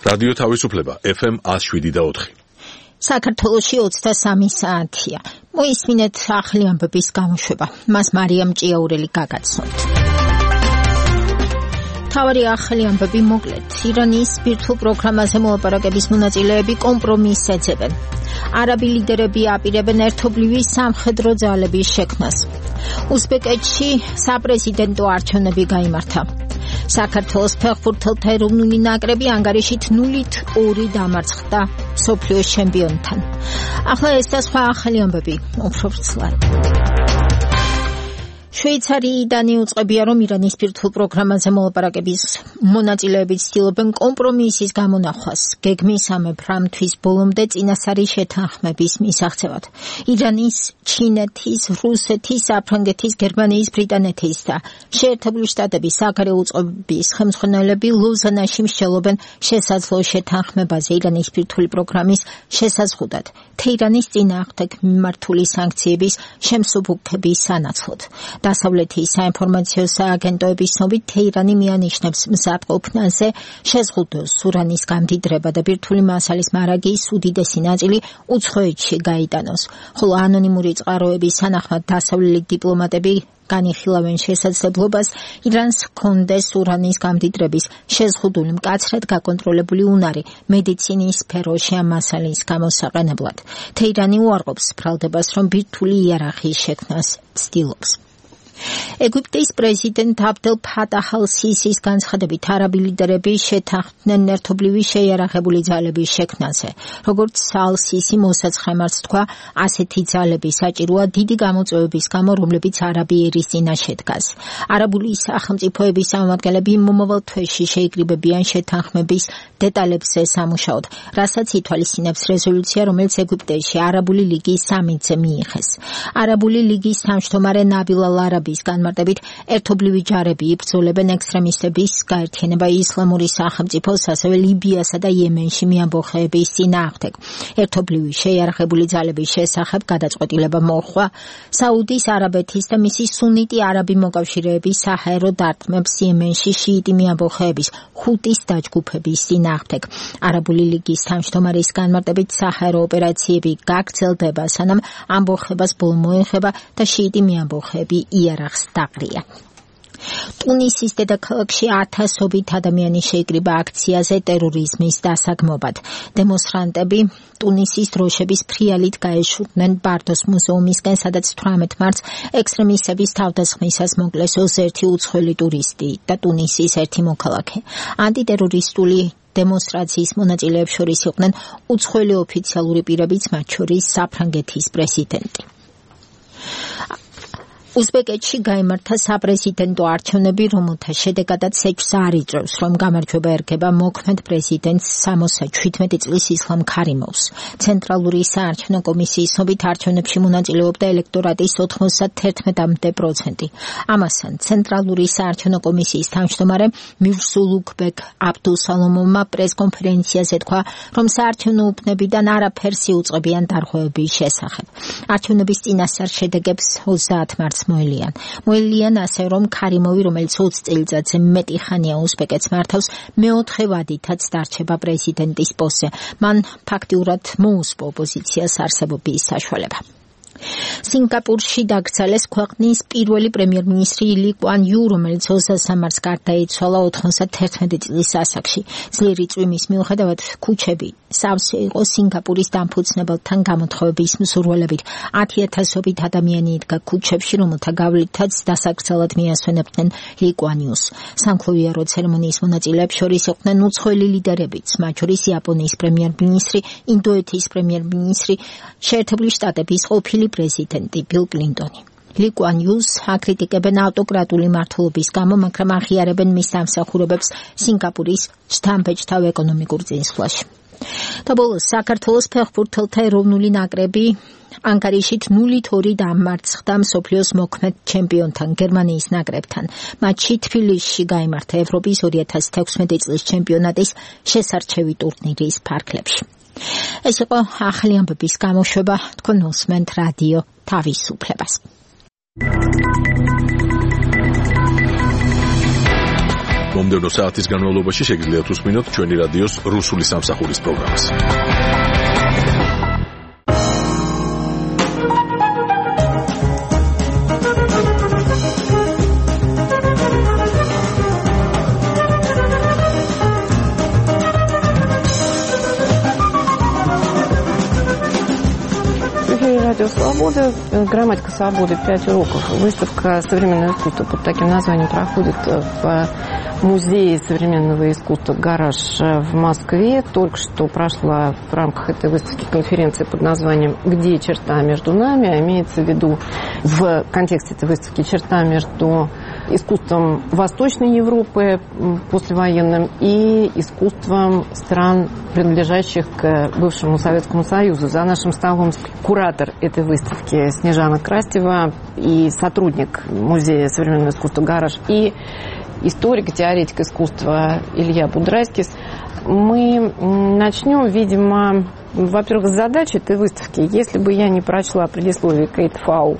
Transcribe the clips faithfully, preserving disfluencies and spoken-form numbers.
რადიო თავისუფლება ეფ ემ one oh seven და four. საქართველოში ოცდასამი საათია. მოისმინეთ ახალი ამბების გამოშვება. მას მარიამ ჭიაურელი გაგაცნობთ. თავარი ახალი ამბები მოკლედ. ირანის ბირთვულ პროგრამაზე მოლაპარაკების მონაწილეები კომპრომისს ეძებენ. არაბი ლიდერები აპირებენ ერთობლივი სამხედრო ძალების შექმნას. უზბეკეთში საპრეზიდენტო არჩევნები გაიმართა. საქართველოს ფეხბურთელთა ეროვნული ნაკრები ანგარიშით ნულით ორი დამარცხდა მსოფლიოს ჩემპიონთან. ახლა ეს და სხვა ახალი ამბები უფრო ვრცლად. შვეიცარიიდან იუწყებია, რომ ირანის ბირთვულ პროგრამაზე მოლაპარაკების მონაწილეები ცდილობენ კომპრომისის გამონახვას გეგმისამებრ ამ თვის ბოლომდე წინასწარი შეთანხმების მისაღწევად. ირანის, ჩინეთის, რუსეთის, საფრანგეთის, გერმანიის, ბრიტანეთის და შეერთებული შტატების საგარეო უწყებების ხელმძღვანელები ლოზანაში მსჯელობენ შესაძლო შეთანხმებაზე ირანის ბირთვული პროგრამის შესაზღუდად თეირანის წინააღმდეგ მიმართული სანქციების შემსუბუქების სანაცვლოდ. დასავლეთის საინფორმაციო სააგენტოების ცნობით თეირანი მიანიშნებს მზადყოფნაზე შეზღუდოს ურანის გამდიდრება და ბირთვული მასალის მარაგის უდიდესი ნაწილი უცხოეთში გაიტანოს, ხოლო ანონიმური წყაროების სანახმად დასავლელი დიპლომატები განიხილავენ შესაძლებლობას ირანს ჰქონდეს ურანის გამდიდრების შეზღუდული მკაცრად გაკონტროლებული უნარი მედიცინის სფეროში ამ მასალის გამოსაყენებლად. თეირანი უარყოფს ბრალდებას, რომ ბირთვული იარაღის შექმნას ცდილობს. ეგვიპტის პრეზიდენტ აბდელ ფატაჰ ალ-სისის განცხადებით არაბი ლიდერები შეთანხმდნენ ერთობლივი შეიარაღებული ძალების შექმნაზე. როგორც ალ-სისი მოსაცხრემარს თქვა, ასეთი ძალები საჭიროა დიდი გამოწვევების გამო, რომლებიც არაბი ერის წინაშე დგას. არაბული სახელმწიფოების წარმომადგენლები მომავალ თვეში შეიკრიბებიან შეთანხმების დეტალებზე სამუშაოდ, რასაც ითვალისწინებს რეზოლუცია, რომელიც ეგვიპტეში არაბული ლიგის სამიტზე მიიღეს. არაბული ლიგის თავმჯდომარე ნაბილ ალ-არაბის განმარტებით ერთობლივი ჯარები იბრძოლებენ ექსტრემისტების გაერთიანება ისლამური სახელმწიფოს, ასევე ლიბიასა და იემენში მიამბოხეების წინააღმდეგ. ერთობლივი შეიარაღებული ძალების შესახებ გადაწყვეტილება მოჰყვა საუდის არაბეთის და მისი სუნიტი არაბი მოკავშირეების საჰაერო დარტყმებს იემენში შიიტი მიამბოხეების ჰუტის დაჯგუფების წინააღმდეგ. არაბული ლიგის თავმჯდომარის განმარტებით საჰაერო ოპერაციები გაგრძელდება, სანამ ამბოხებას ბოლო მოეხება და შიიტი მიამბოხეები იარაღს დაყრიან. ტუნისის დედაქალაქში ათასობით ადამიანი შეიკრიბა აქციაზე ტერორიზმის დასაგმობად. დემონსტრანტები ტუნისის დროშების ფრიალით გაეშურნენ ბარდოს მუზეუმისკენ, სადაც თვრამეტ მარტს ექსტრემისტების თავდასხმისას მოკლეს ოცდაერთი უცხოელი ტურისტი და ტუნისის ერთი მოქალაქე. ანტიტერორისტული დემონსტრაციის მონაწილეებს შორის იყვნენ უცხოელი ოფიციალური პირებიც, მათ შორის საფრანგეთის პრეზიდენტი. უზბეკეთში გაიმართა საპრეზიდენტო არჩევნები, რომელთა შედეგადაც ეჭვს არ იწვევს, რომ გამარჯვება ერგება მოქმედ პრეზიდენტს სამოცდაშვიდმეტი წლის ისლამ ქარიმოვს. ცენტრალური საარჩევნო კომისიის ცნობით არჩევნებში მონაწილეობდა ელექტორატის ოთხმოცდათერთმეტი პროცენტი. ამასთან, ცენტრალური საარჩევნო კომისიის თავმჯდომარე მირსულუქბეკ აბდუსალომოვმა პრესკონფერენციაზე თქვა, რომ საარჩევნო უბნებიდან არაფერს იუწყებიან დარღვევების შესახებ. არჩევნების წინასწარ შედეგებს ოცდაათი მარტს მოელიან. მოელიან ასე, რომ ქარიმოვი, რომელიც ოცი წელიწადზე მეტი ხანია უზბეკეთს მართავს, მეოთხე ვადითაც დარჩება პრეზიდენტის პოსტზე. მან ფაქტიურად მოუსპო ოპოზიციას არსებობის საშუალება. სინგაპურში დაკრძალეს ქვეყნის პირველი პრემიერ-მინისტრი ლი კვან იუ, რომელიც ოცდასამი მარტს გარდაიცვალა ოთხმოცდათერთმეტი წლის ასაკში. ძლიერი წვიმის მიუხედავად ქუჩები სავსე იყო სინგაპურის დამფუძნებელთან გამოთხოვების მსურველებით. ათი ათასობით ადამიანი იდგა ქუჩებში, რომელთა გავლითაც დასაკრძალად მიასვენებდნენ ლი კვან იუს. სამხლოვიარო ცერემონიის მონაწილეებს შორის იყვნენ უცხოელი ლიდერებიც, მათ შორის იაპონიის პრემიერ-მინისტრი, ინდოეთის პრემიერ-მინისტრი, შეერთებული შტატების ყოფილი პრეზიდენტი ბილ კლინტონი. ლი კვან იუს აკრიტიკებენ ავტოკრატული მმართველობის გამო, მაგრამ აღიარებენ მის დამსახურებებს სინგაპურის შთამბეჭდავ ეკონომიკურ წინსვლაში. და ბოლოს საქართველოს ფეხბურთელთა ეროვნული ნაკრები ანგარიშით ნულით ორი დამარცხდა მსოფლიოს მოქმედ ჩემპიონთან გერმანიის ნაკრებთან. მატჩი თბილისში გაიმართა ევროპის ორი ათას თექვსმეტი წლის ჩემპიონატის შესარჩევი ტურნირის ფარგლებში. ეს იყო ახალი ამბების გამოშვება. თქვენ უსმენთ რადიო თავისუფლებას. მომდევნო საათის განმავლობაში შეგიძლიათ უსმინოთ ჩვენი რადიოს რუსული სამსახურის პროგრამას. Радио «Свобода», грамматика свободы, пять уроков. Выставка современного искусства под таким названием проходит в Музее современного искусства «Гараж» в Москве. Только что прошла в рамках этой выставки конференция под названием «Где черта между нами?», а имеется в виду в контексте этой выставки черта между искусством Восточной Европы послевоенным и искусством стран, принадлежащих к бывшему Советскому Союзу. За нашим столом куратор этой выставки Снежана Крастева и сотрудник Музея современного искусства «Гараж», и историк и теоретик искусства Илья Будрайскис. Мы начнем, видимо, во-первых, с задачи этой выставки. Если бы я не прочла предисловие Кейт Фау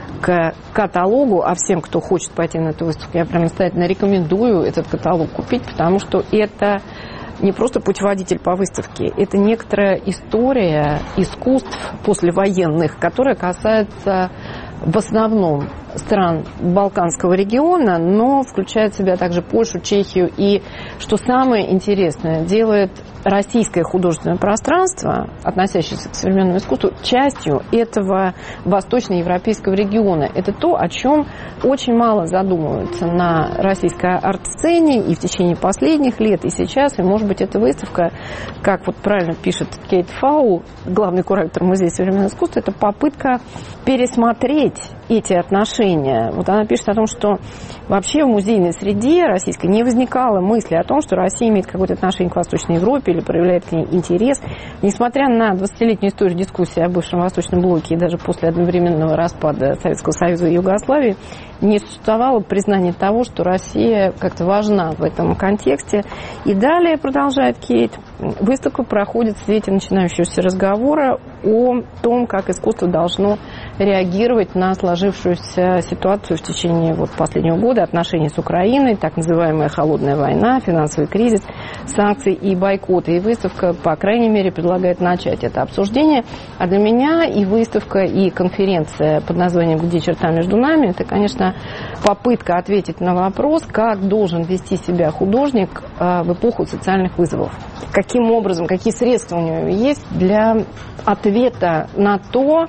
к каталогу, а всем, кто хочет пойти на эту выставку, я прям настоятельно рекомендую этот каталог купить, потому что это не просто путеводитель по выставке, это некоторая история искусств послевоенных, которая касается в основном стран Балканского региона, но включает в себя также Польшу, Чехию. И, что самое интересное, делает российское художественное пространство, относящееся к современному искусству, частью этого восточноевропейского региона. Это то, о чем очень мало задумываются на российской арт-сцене и в течение последних лет, и сейчас. И, может быть, эта выставка, как вот правильно пишет Кейт Фау, главный куратор Музея современного искусства, это попытка пересмотреть эти отношения. Вот она пишет о том, что вообще в музейной среде российской не возникало мысли о том, что Россия имеет какое-то отношение к Восточной Европе или проявляет к ней интерес. Несмотря на двадцатилетнюю историю дискуссии о бывшем Восточном блоке и даже после одновременного распада Советского Союза и Югославии, не существовало признания того, что Россия как-то важна в этом контексте. И далее, продолжает Кейт, выставка проходит в свете начинающегося разговора о том, как искусство должно реагировать на сложившуюся ситуацию в течение вот последнего года, отношений с Украиной, так называемая холодная война, финансовый кризис, санкции и бойкоты. И выставка, по крайней мере, предлагает начать это обсуждение. А для меня и выставка, и конференция под названием «Где черта между нами» — это, конечно, попытка ответить на вопрос, как должен вести себя художник в эпоху социальных вызовов. Каким образом, какие средства у него есть для ответа на то,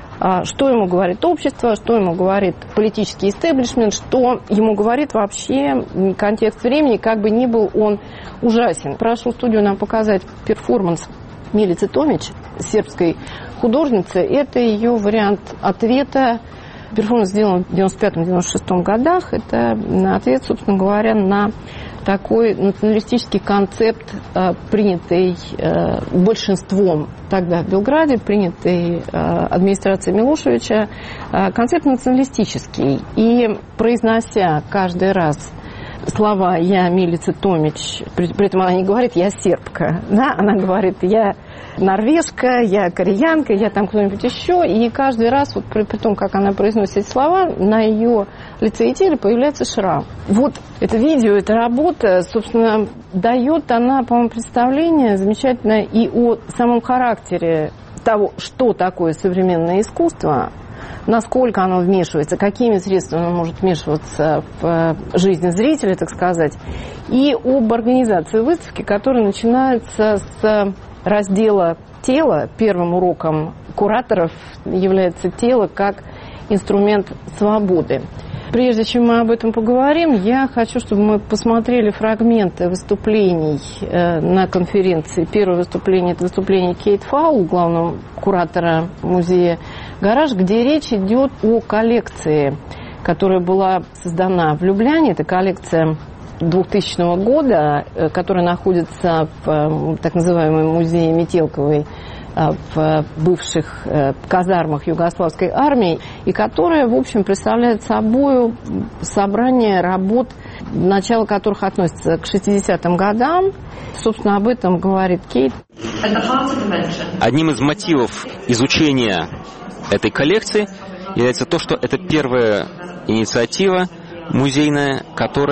что ему говорит общество, что ему говорит политический истеблишмент, что ему говорит вообще контекст времени, как бы ни был он ужасен. Прошу студию нам показать перформанс Милицы Томич, сербской художницы. Это ее вариант ответа. Перформанс сделан в девяносто пятом — девяносто шестом годах. Это ответ, собственно говоря, на такой националистический концепт, принятый большинством тогда в Белграде, принятый администрацией Милошевича, концепт националистический. И произнося каждый раз слова «я Милица Томич», при, при этом она не говорит «я сербка», да? Она говорит «я норвежка», «я кореянка», «я там кто-нибудь еще», и каждый раз, вот при, при том, как она произносит эти слова, на ее лице и теле появляется шрам. Вот это видео, эта работа, собственно, дает она, по-моему, представление замечательное и о самом характере того, что такое современное искусство, насколько оно вмешивается, какими средствами оно может вмешиваться в жизнь зрителя, так сказать, и об организации выставки, которая начинается с раздела тела. Первым уроком кураторов является тело как инструмент свободы. Прежде чем мы об этом поговорим, я хочу, чтобы мы посмотрели фрагменты выступлений на конференции. Первое выступление – это выступление Кейт Фау, главного куратора музея «Гараж», где речь идет о коллекции, которая была создана в Любляне. Это коллекция двухтысячного года, которая находится в так называемом музее Метелковой в бывших казармах югославской армии, и которая, в общем, представляет собой собрание работ, начало которых относится к шестидесятым годам. Собственно, об этом говорит Кейт. Одним из мотивов изучения этой коллекции является то, что это первая инициатива музейная, которая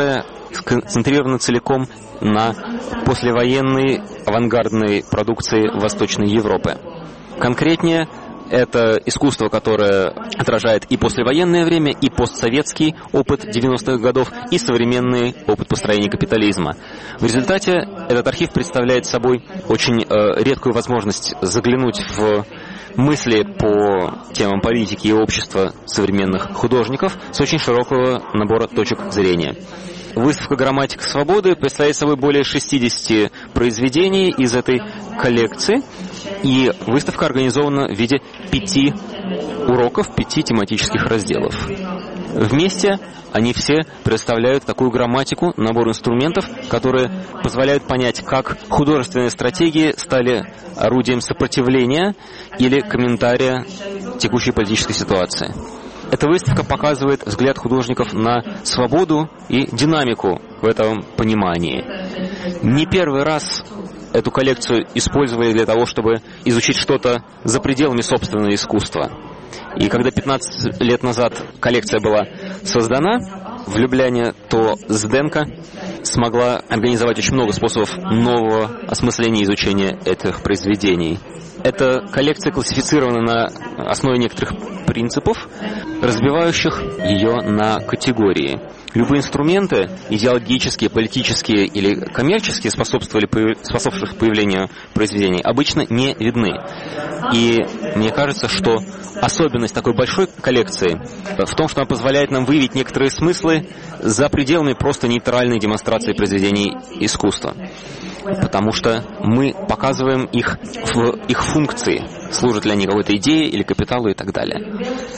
сконцентрированы целиком на послевоенной авангардной продукции Восточной Европы. Конкретнее, это искусство, которое отражает и послевоенное время, и постсоветский опыт девяностых годов, и современный опыт построения капитализма. В результате этот архив представляет собой очень э, редкую возможность заглянуть в мысли по темам политики и общества современных художников с очень широкого набора точек зрения. Выставка «Грамматика свободы» представляет собой более шестидесяти произведений из этой коллекции, и выставка организована в виде пяти уроков, пяти тематических разделов. Вместе они все представляют такую грамматику, набор инструментов, которые позволяют понять, как художественные стратегии стали орудием сопротивления или комментария текущей политической ситуации. Эта выставка показывает взгляд художников на свободу и динамику в этом понимании. Не первый раз эту коллекцию использовали для того, чтобы изучить что-то за пределами собственного искусства. И когда пятнадцать лет назад коллекция была создана в Любляне, то Зденко смогла организовать очень много способов нового осмысления и изучения этих произведений. Эта коллекция классифицирована на основе некоторых принципов, разбивающих ее на категории. Любые инструменты, идеологические, политические или коммерческие, способствовали, способствовавших появлению произведений, обычно не видны. И мне кажется, что особенность такой большой коллекции в том, что она позволяет нам выявить некоторые смыслы за пределами просто нейтральной демонстрации произведений искусства. Потому что мы показываем их в их функции, служат ли они какой-то идее или капиталу и так далее.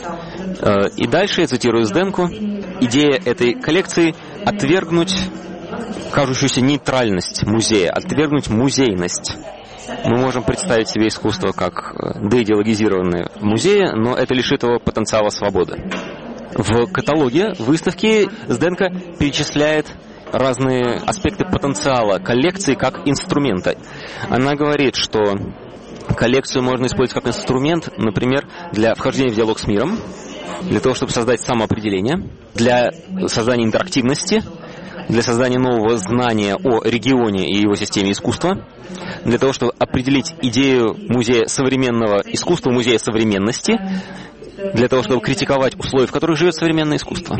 И дальше, я цитирую Зденку, идея этой коллекции — отвергнуть кажущуюся нейтральность музея, отвергнуть музейность. Мы можем представить себе искусство как деидеологизированное в музее, но это лишит его потенциала свободы. В каталоге выставки Зденко перечисляет разные аспекты потенциала коллекции как инструмента. Она говорит, что коллекцию можно использовать как инструмент, например, для вхождения в диалог с миром, для того, чтобы создать самоопределение, для создания интерактивности, для создания нового знания о регионе и его системе искусства, для того, чтобы определить идею музея современного искусства, музея современности, для того, чтобы критиковать условия, в которых живет современное искусство.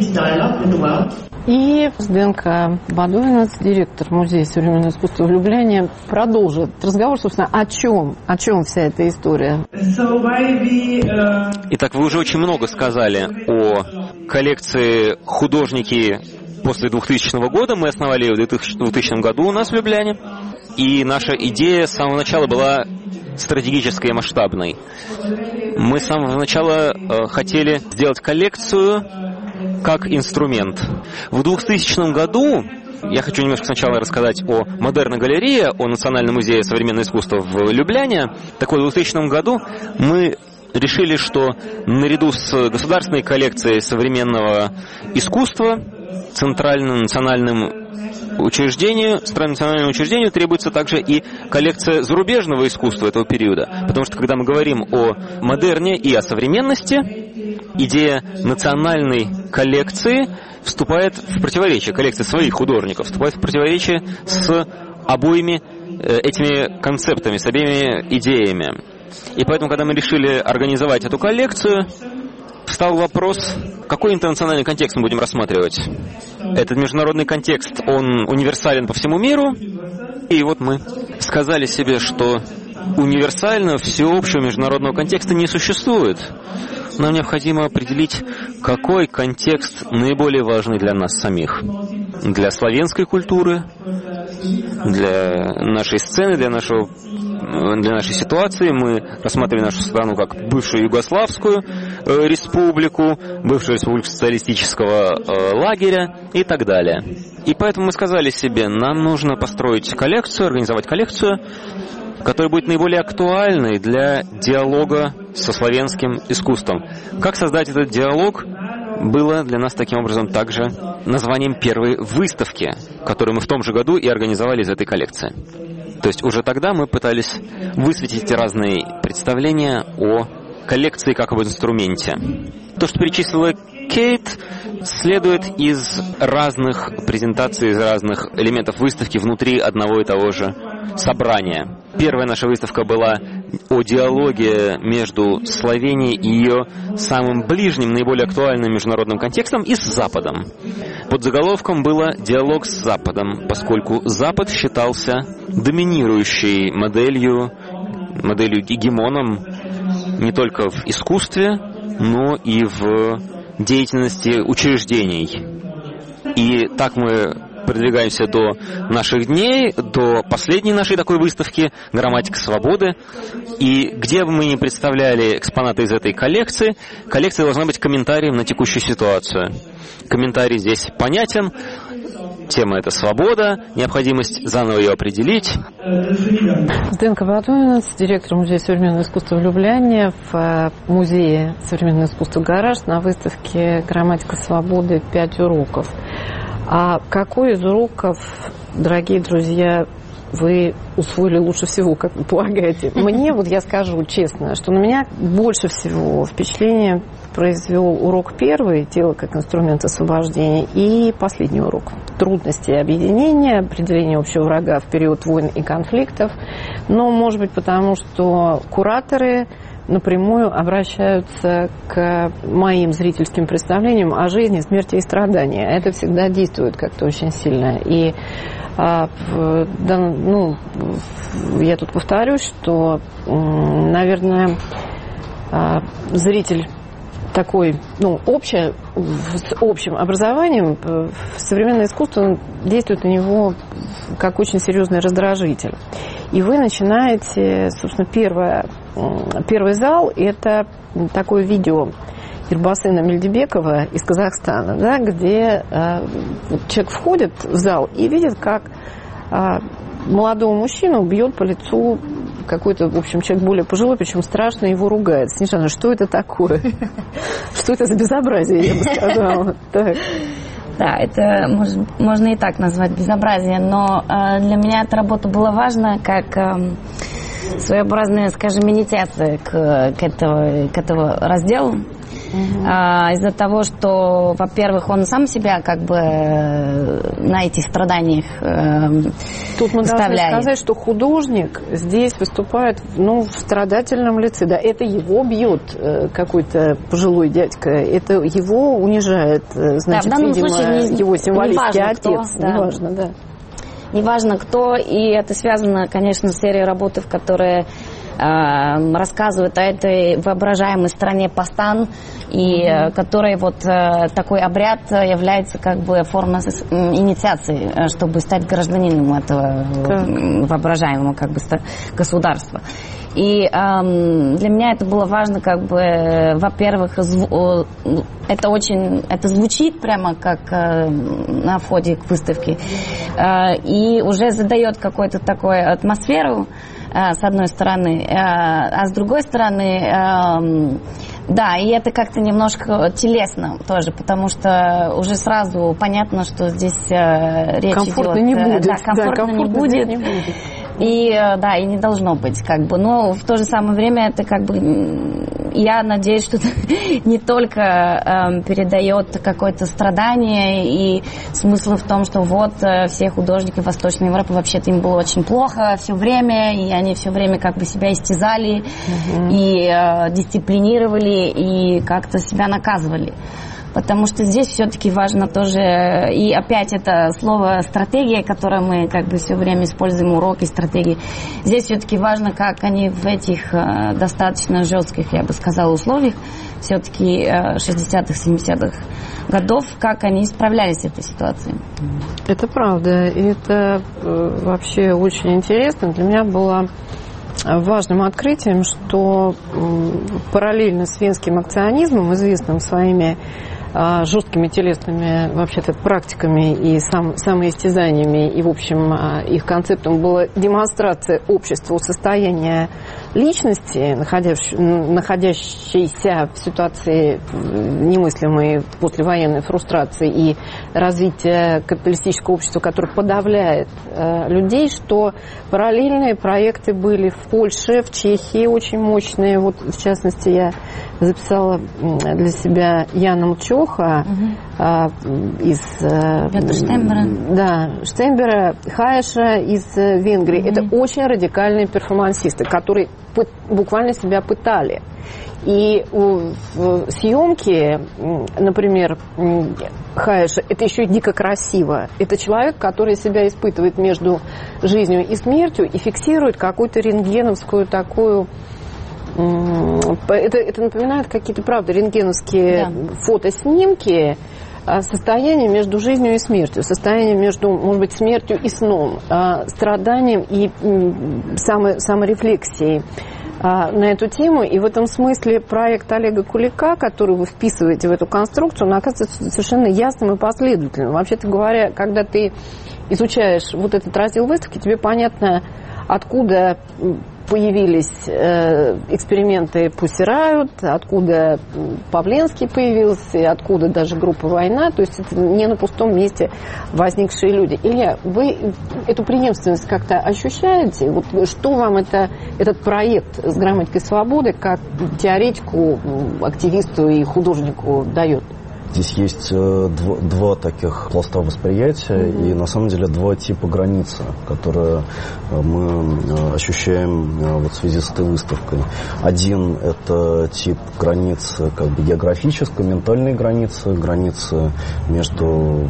И Зденко Бадуинец, директор Музея современного искусства в Любляне, продолжит разговор, собственно, о чем, о чем вся эта история. Итак, вы уже очень много сказали о коллекции «Художники» после двухтысячного года. Мы основали ее в двухтысячном году у нас в Любляне. И наша идея с самого начала была стратегической и масштабной. Мы с самого начала э, хотели сделать коллекцию как инструмент. В двухтысячном году, я хочу немножко сначала рассказать о Модерна галерее, о Национальном музее современного искусства в Любляне. Так вот, в двухтысячном году мы решили, что наряду с государственной коллекцией современного искусства Центральным национальным учреждению, национальному учреждению требуется также и коллекция зарубежного искусства этого периода. Потому что, когда мы говорим о модерне и о современности, идея национальной коллекции вступает в противоречие, коллекция своих художников вступает в противоречие с обоими этими концептами, с обеими идеями. И поэтому, когда мы решили организовать эту коллекцию, встал вопрос, какой интернациональный контекст мы будем рассматривать. Этот международный контекст, он универсален по всему миру. И вот мы сказали себе, что универсального, всеобщего международного контекста не существует. Нам необходимо определить, какой контекст наиболее важный для нас самих. Для славянской культуры, для нашей сцены, для нашего для нашей ситуации. Мы рассматривали нашу страну как бывшую Югославскую э, республику, бывшую республику социалистического э, лагеря и так далее. И поэтому мы сказали себе, нам нужно построить коллекцию, организовать коллекцию, которая будет наиболее актуальной для диалога со славянским искусством. Как создать этот диалог было для нас таким образом также названием первой выставки, которую мы в том же году и организовали из этой коллекции. То есть уже тогда мы пытались высветить эти разные представления о коллекции как об инструменте. То, что перечислила Кейт следует из разных презентаций, из разных элементов выставки внутри одного и того же собрания. Первая наша выставка была о диалоге между Словенией и ее самым ближним, наиболее актуальным международным контекстом и с Западом. Под заголовком было «Диалог с Западом», поскольку Запад считался доминирующей моделью, моделью гегемоном не только в искусстве, но и в деятельности учреждений. И так мы продвигаемся до наших дней, до последней нашей такой выставки «Грамматика свободы». И где бы мы ни представляли экспонаты из этой коллекции, коллекция должна быть комментарием на текущую ситуацию. Комментарий здесь понятен. Тема — это свобода, необходимость заново ее определить. Зdenka Батунец, директор Музея современного искусства в Любляне, в Музее современного искусства «Гараж» на выставке «Грамматика свободы. Пять уроков». А какой из уроков, дорогие друзья, вы усвоили лучше всего, как вы полагаете? Мне, вот я скажу честно, что на меня больше всего впечатление произвел урок первый, «Тело как инструмент освобождения», и последний урок «Трудности объединения, определение общего врага в период войн и конфликтов». Но, может быть, потому что кураторы напрямую обращаются к моим зрительским представлениям о жизни, смерти и страдании. Это всегда действует как-то очень сильно. И а, да, ну, я тут повторюсь, что, наверное, а, зритель такой, ну, общее, с общим образованием, современное искусство действует на него как очень серьезный раздражитель. И вы начинаете, собственно, первое, первый зал – это такое видео Ирбасына Мельдебекова из Казахстана, да, где э, человек входит в зал и видит, как э, молодого мужчину бьет по лицу какой-то, в общем, человек более пожилой, причем страшно его ругает. Снежана, что это такое? Что это за безобразие, я бы сказала. Да, это можно и так назвать безобразие, но для меня эта работа была важна как своеобразная, скажем, инициация к, к, этого, к этому разделу. Uh-huh. А, из-за того, что, во-первых, он сам себя как бы на этих страданиях э, Тут мы вставляет. Должны сказать, что художник здесь выступает, ну, в страдательном лице. Да, это его бьет э, какой-то пожилой дядька, это его унижает, значит, да, видимо, случае, не, его символический не отец. Кто, да. Неважно, да. Неважно кто, и это связано, конечно, с серией работы, в которой рассказывают о этой воображаемой стране Пастан, и mm-hmm. которой вот такой обряд является как бы формой инициации, чтобы стать гражданином этого mm-hmm. воображаемого как бы государства. И эм, для меня это было важно, как бы, во-первых, зв... это очень, это звучит прямо как э, на входе к выставке, э, и уже задает какую-то такую атмосферу, э, с одной стороны, э, а с другой стороны, э, да, и это как-то немножко телесно тоже, потому что уже сразу понятно, что здесь э, речь комфортно идет... Не будет. Да, комфортно, да, комфортно не будет. Не будет. И да, и не должно быть, как бы. Но в то же самое время это как бы, я надеюсь, что это не только э, передает какое-то страдание и смысл в том, что вот э, все художники Восточной Европы, вообще-то им было очень плохо все время, и они все время как бы себя истязали, угу. и э, дисциплинировали, и как-то себя наказывали. Потому что здесь все-таки важно тоже, и опять это слово стратегия, которое мы как бы все время используем, уроки стратегии. Здесь все-таки важно, как они в этих э, достаточно жестких, я бы сказала, условиях, все-таки э, шестидесятых, семидесятых годов, как они справлялись с этой ситуацией. Это правда, и это э, вообще очень интересно. Для меня было важным открытием, что э, параллельно с венским акционизмом, известным своими жесткими телесными вообще-то практиками и сам, самоистязаниями, и, в общем, их концептом была демонстрация обществу состояния личности, находящейся в ситуации немыслимой послевоенной фрустрации и развития капиталистического общества, которое подавляет э, людей, что параллельные проекты были в Польше, в Чехии очень мощные. Вот, в частности, я записала для себя Яна Мчоха угу. э, из э, Штембера. Да, Штембера, Хаеша из Венгрии. Угу. Это очень радикальные перформансисты, которые буквально себя пытали. И в съемке, например, Хаеша, это еще и дико красиво. Это человек, который себя испытывает между жизнью и смертью и фиксирует какую-то рентгеновскую такую... Это, это напоминает какие-то, правда, рентгеновские да. фотоснимки, состояние между жизнью и смертью, состояние между, может быть, смертью и сном, страданием и само, саморефлексией на эту тему. И в этом смысле проект Олега Кулика, который вы вписываете в эту конструкцию, он оказывается совершенно ясным и последовательным. Вообще-то говоря, когда ты изучаешь вот этот раздел выставки, тебе понятно, откуда появились э, эксперименты Pussy Riot, откуда Павленский появился, откуда даже группа «Война». То есть это не на пустом месте возникшие люди. Илья, вы эту преемственность как-то ощущаете? Вот что вам это, этот проект с грамматикой свободы как теоретику, активисту и художнику дает? Здесь есть э, два, два таких пласта восприятия mm-hmm. и на самом деле два типа границы, которые э, мы э, ощущаем э, вот в связи с этой выставкой. Один – это тип границы как бы географической, ментальной границы, границы между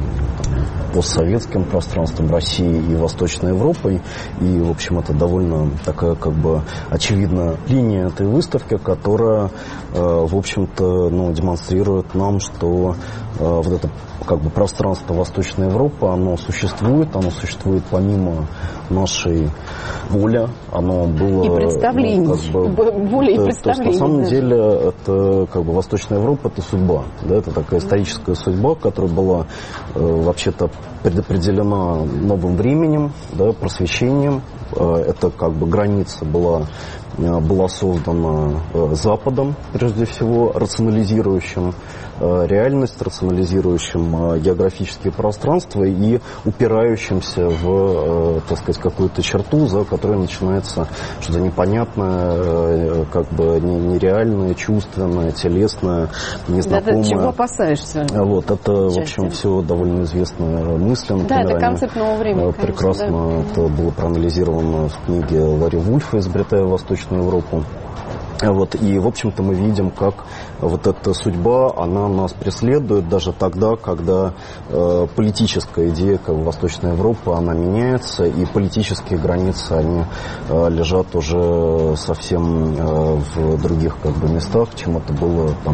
постсоветским пространством России и Восточной Европой. И, в общем, это довольно такая, как бы, очевидная линия этой выставки, которая, э, в общем-то, ну, демонстрирует нам, что э, вот это, как бы, пространство Восточной Европы, оно существует, оно существует помимо нашей воли, оно было... И представлений. Ну, как бы, воли это, и представлений. То есть, на самом деле, это, как бы, Восточная Европа – это судьба, да, это такая историческая судьба, которая была э, вообще-то предопределена новым временем, да, просвещением. Это как бы граница была, была создана Западом, прежде всего, рационализирующим реальность, рационализирующим географические пространства и упирающимся в, так сказать, какую-то черту, за которой начинается что-то непонятное, как бы нереальное, чувственное, телесное, незнакомое. Да, чего опасаешься? Вот, это, в общем, все довольно известная мысль. Например, да, это концепт нового времени, конечно, прекрасно да. это было проанализировано в книге Ларри Вульфа «Изобретая Восточную Европу». Вот, и, в общем-то, мы видим, как вот эта судьба, она нас преследует даже тогда, когда э, политическая идея, как Восточная Европа, она меняется, и политические границы, они э, лежат уже совсем э, в других, как бы, местах, чем это было там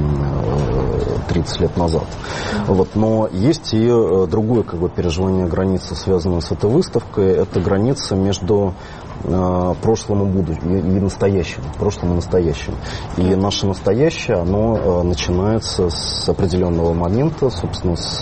э, тридцать лет назад. Вот, но есть и э, другое, как бы, переживание границы, связанное с этой выставкой, это граница между прошлым и будущим, и настоящим, прошлым и настоящим. И наше настоящее, оно начинается с определенного момента, собственно, с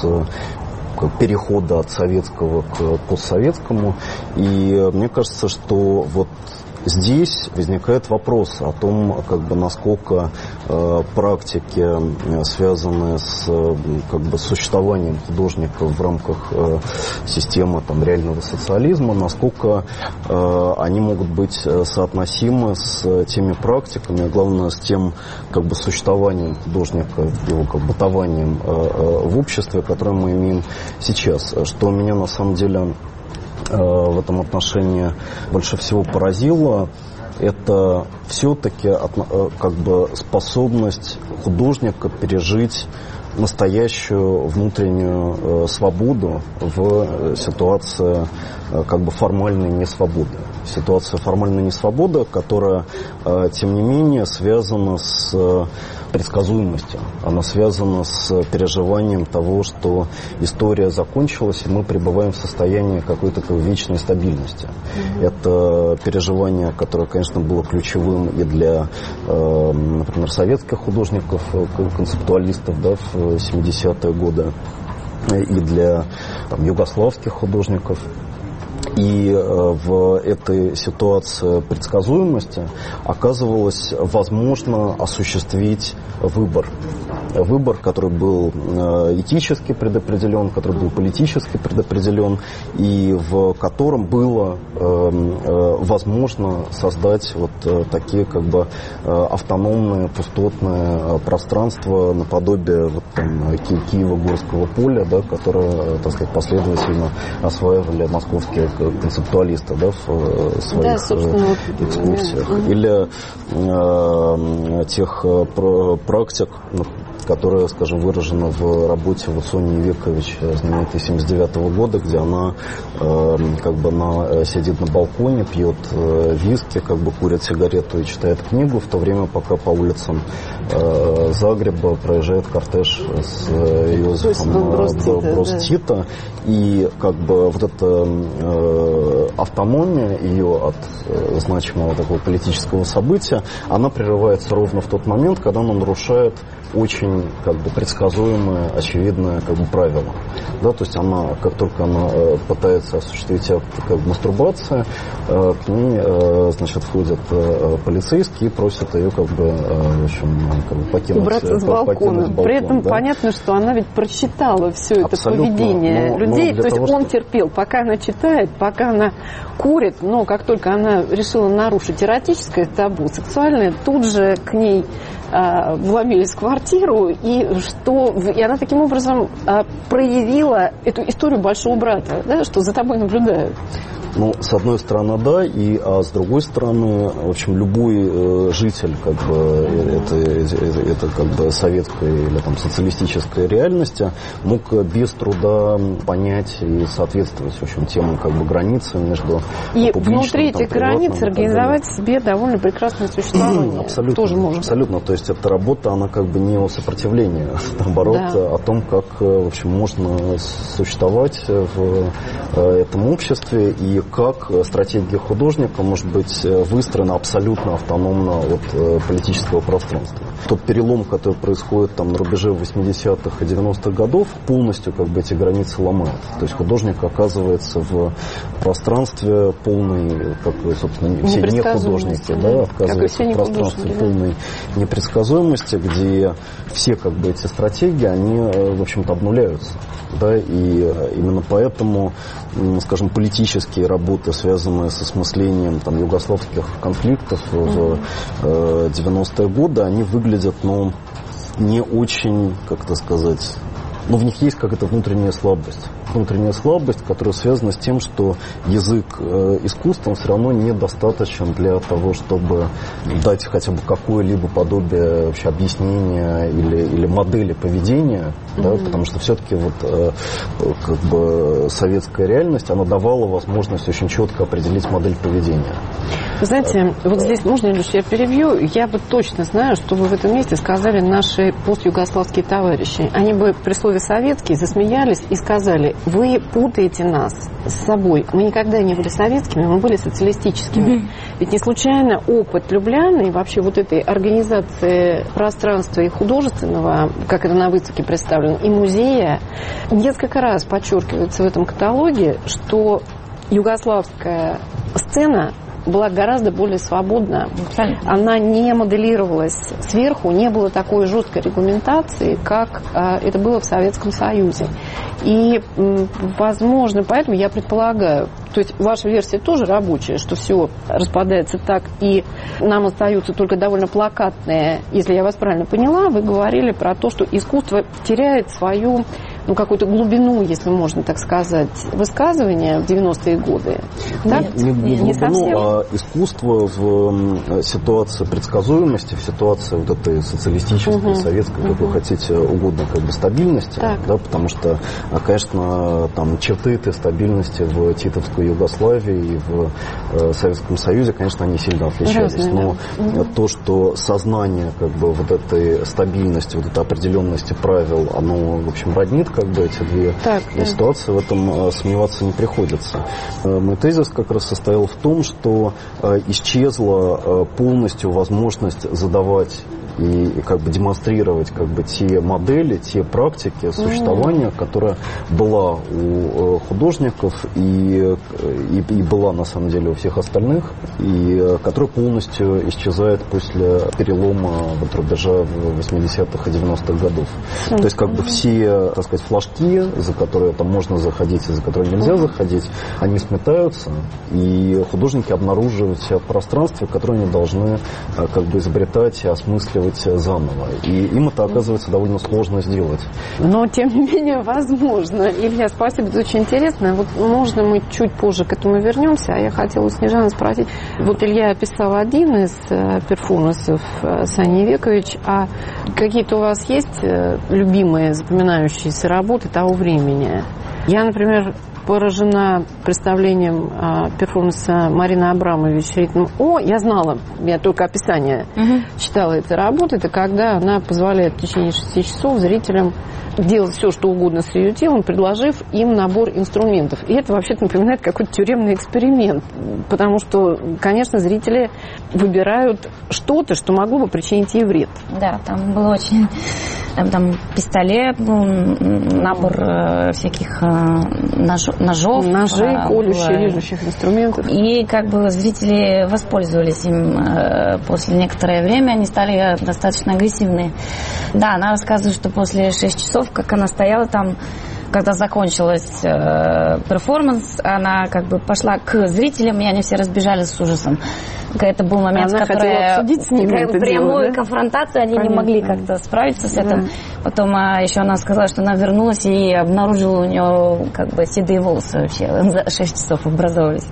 перехода от советского к постсоветскому. И мне кажется, что вот здесь возникает вопрос о том, как бы, насколько э, практики, э, связанные с, э, как бы, существованием художников в рамках э, системы там, реального социализма, насколько э, они могут быть соотносимы с теми практиками, а главное с тем, как бы, существованием художника, его, как, бытованием э, э, в обществе, которое мы имеем сейчас. Что меня на самом деле в этом отношении больше всего поразило, это все-таки, как бы, способность художника пережить настоящую внутреннюю свободу в ситуации, как бы, формальной несвободы. Ситуация формальной несвободы, которая, тем не менее, связана с предсказуемостью. Она связана с переживанием того, что история закончилась, и мы пребываем в состоянии какой-то такой вечной стабильности. Mm-hmm. Это переживание, которое, конечно, было ключевым и для, э, например, советских художников, концептуалистов, да, в семидесятые годы, и для там, югославских художников. И в этой ситуации предсказуемости оказывалось возможно осуществить выбор. Выбор, который был этически предопределен, который был политически предопределен, и в котором было возможно создать вот такие как бы автономные пустотные пространства наподобие вот, там, Киево-Горского поля, да, которое, так сказать, последовательно осваивали московские концептуалисты, да, в своих да, экскурсиях. Да. Или э, тех практик, которая, скажем, выражена в работе вот Сони Ивекович, знаменитой семьдесят девятого года, где она э, как бы на, сидит на балконе, пьет э, виски, как бы курит сигарету и читает книгу, в то время, пока по улицам э, Загреба проезжает кортеж с э, Иосифом Брос Тита. Да. И как бы вот эта э, автономия ее от э, значимого такого политического события, она прерывается ровно в тот момент, когда она нарушает очень как бы предсказуемое, очевидное как бы правило. Да, то есть она, как только она э, пытается осуществить акт как бы мастурбации, э, к ней э, значит, входят э, полицейские и просят ее как бы, э, в общем, как бы покинуть, убраться с балкона. балкон. При этом да. понятно, что она ведь прочитала все это Абсолютно. поведение но, людей. Но то есть того, он что... терпел, пока она читает, пока она курит, но как только она решила нарушить эротическое табу, сексуальное, тут же к ней э, вломились в квартиру, и, что, и она таким образом э, проявила эту историю большого брата, да, что за тобой наблюдают. Ну, с одной стороны, да, и а с другой стороны, в общем, любой э, житель как бы это, это, это как бы советской или там социалистической реальности мог без труда понять и соответствовать, в общем, тем как бы границам между и внутри этих границ организовать себе довольно прекрасное существование. Абсолютно, тоже можно. Абсолютно. То есть эта работа, она как бы не о сопротивлении, наоборот, да. о том, как, в общем, можно существовать в этом обществе и как стратегия художника может быть выстроена абсолютно автономно от политического пространства. Тот перелом, который происходит там на рубеже восьмидесятых и девяностых годов, полностью как бы эти границы ломает. То есть художник оказывается в пространстве полной, как, собственно, все не художники, да, оказывается в пространстве полной непредсказуемости, где все как бы эти стратегии, они, в общем-то, обнуляются. Да, и именно поэтому, скажем, политические работы, связанные с осмыслением там, югославских конфликтов в э, девяностые годы, они выглядят, ну, не очень, как это сказать, ну, в них есть какая-то внутренняя слабость. Внутренняя слабость, которая связана с тем, что язык э, искусства все равно недостаточен для того, чтобы дать хотя бы какое-либо подобие вообще объяснения или, или модели поведения, mm-hmm. да, потому что все-таки вот, э, как бы советская реальность, она давала возможность очень четко определить модель поведения. Вы знаете, а, вот а... здесь можно, Илюш, я перебью, я бы точно знаю, что вы в этом месте сказали наши постюгославские товарищи. Они бы при слове «советский» засмеялись и сказали: вы путаете нас с собой. Мы никогда не были советскими, мы были социалистическими. Mm-hmm. Ведь не случайно опыт Любляны и вообще вот этой организации пространства и художественного, как это на выставке представлено, и музея, несколько раз подчеркивается в этом каталоге, что югославская сцена была гораздо более свободна. Она не моделировалась сверху, не было такой жесткой регламентации, как а, это было в Советском Союзе. И, м, возможно, поэтому я предполагаю, то есть ваша версия тоже рабочая, что все распадается так, и нам остаются только довольно плакатные, если я вас правильно поняла, вы говорили про то, что искусство теряет свою, ну, какую-то глубину, если можно так сказать, высказывания в девяностые годы. Так? Не, не, не глубину, а искусство в ситуации предсказуемости, в ситуации вот этой социалистической, угу. советской, угу. как вы хотите угодно, как бы стабильности, да, потому что, конечно, там черты этой стабильности в титовской Югославии и в э, Советском Союзе, конечно, они сильно отличались. Разные, но да. то, что сознание как бы вот этой стабильности, вот этой определенности правил, оно, в общем, роднит как бы эти две так, ситуации, да. в этом э, сомневаться не приходится. Э, мой тезис как раз состоял в том, что э, исчезла э, полностью возможность задавать и, и как бы демонстрировать как бы те модели, те практики существования, mm-hmm. которая была у художников и, и, и была на самом деле у всех остальных, и которая полностью исчезает после перелома вот, рубежа восьмидесятых и девяностых годов. Mm-hmm. То есть как бы все, так сказать, флажки, за которые там можно заходить и за которые нельзя mm-hmm. заходить, они сметаются, и художники обнаруживают себя в пространстве, которое они должны как бы изобретать и осмысливать заново. И им это оказывается довольно сложно сделать. Но, тем не менее, возможно. Илья, спасибо, это очень интересно. Вот можно мы чуть позже к этому вернемся, а я хотела у Снежаны спросить. Вот Илья описал один из перформансов Сани Ивекович, а какие-то у вас есть любимые запоминающиеся работы того времени? Я, например, поражена представлением а, перформанса Марины Абрамович «Ритм О». Я знала, я только описание uh-huh. читала этой работы. Это когда она позволяет в течение шести часов зрителям делать все, что угодно с ее телом, предложив им набор инструментов. И это вообще-то напоминает какой-то тюремный эксперимент. Потому что, конечно, зрители выбирают что-то, что могло бы причинить ей вред. Да, там было очень... Там, там пистолет, ну, набор э, всяких э, нож, ножов. Ножи, э, колющих, было. Режущих инструментов. И как бы зрители воспользовались им э, после некоторое время. Они стали достаточно агрессивные. Да, она рассказывает, что после шести часов, как она стояла там, когда закончилась э, перформанс, она как бы пошла к зрителям, и они все разбежались с ужасом. Это был момент, она который обсудить с ними это прямую дело, да? конфронтацию, они Понятно. Не могли как-то справиться с Да. этим. Потом а, еще она сказала, что она вернулась и обнаружила у нее как бы седые волосы вообще за шесть часов образовались.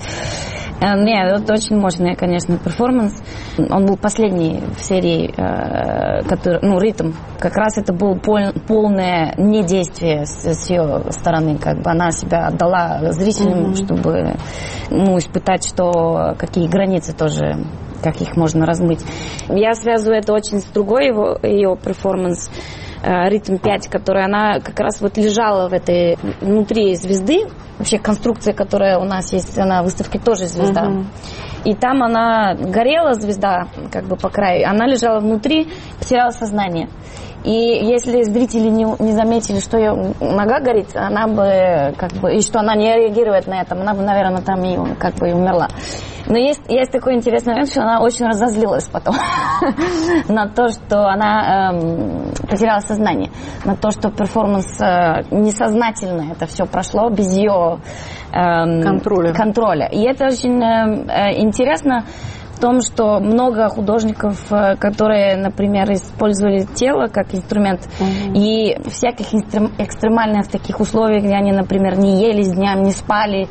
Нет, это очень мощный, конечно, перформанс. Он был последний в серии, который, ну, «Ритм». Как раз это было пол, полное недействие с, с ее стороны. Как бы она себя отдала зрителям, mm-hmm. чтобы ну, испытать, что, какие границы тоже, как их можно размыть. Я связываю это очень с другой его, ее перформанс. «Ритм пять», которая она как раз вот лежала в этой внутри звезды. Вообще конструкция, которая у нас есть на выставке, тоже звезда. Uh-huh. И там она горела, звезда, как бы по краю. Она лежала внутри, потеряла сознание. И если зрители не, не заметили, что ее нога горит, она бы, как бы, и что она не реагирует на это, она бы, наверное, там и, как бы, и умерла. Но есть, есть такой интересный момент, что она очень разозлилась потом на то, что она эм, потеряла сознание, на то, что перформанс э, несознательно это все прошло, без ее эм, контроля. контроля. И это очень э, интересно в том, что много художников, которые, например, использовали тело как инструмент, угу. и в всяких экстремальных таких условиях, где они, например, не ели с днями, не спали,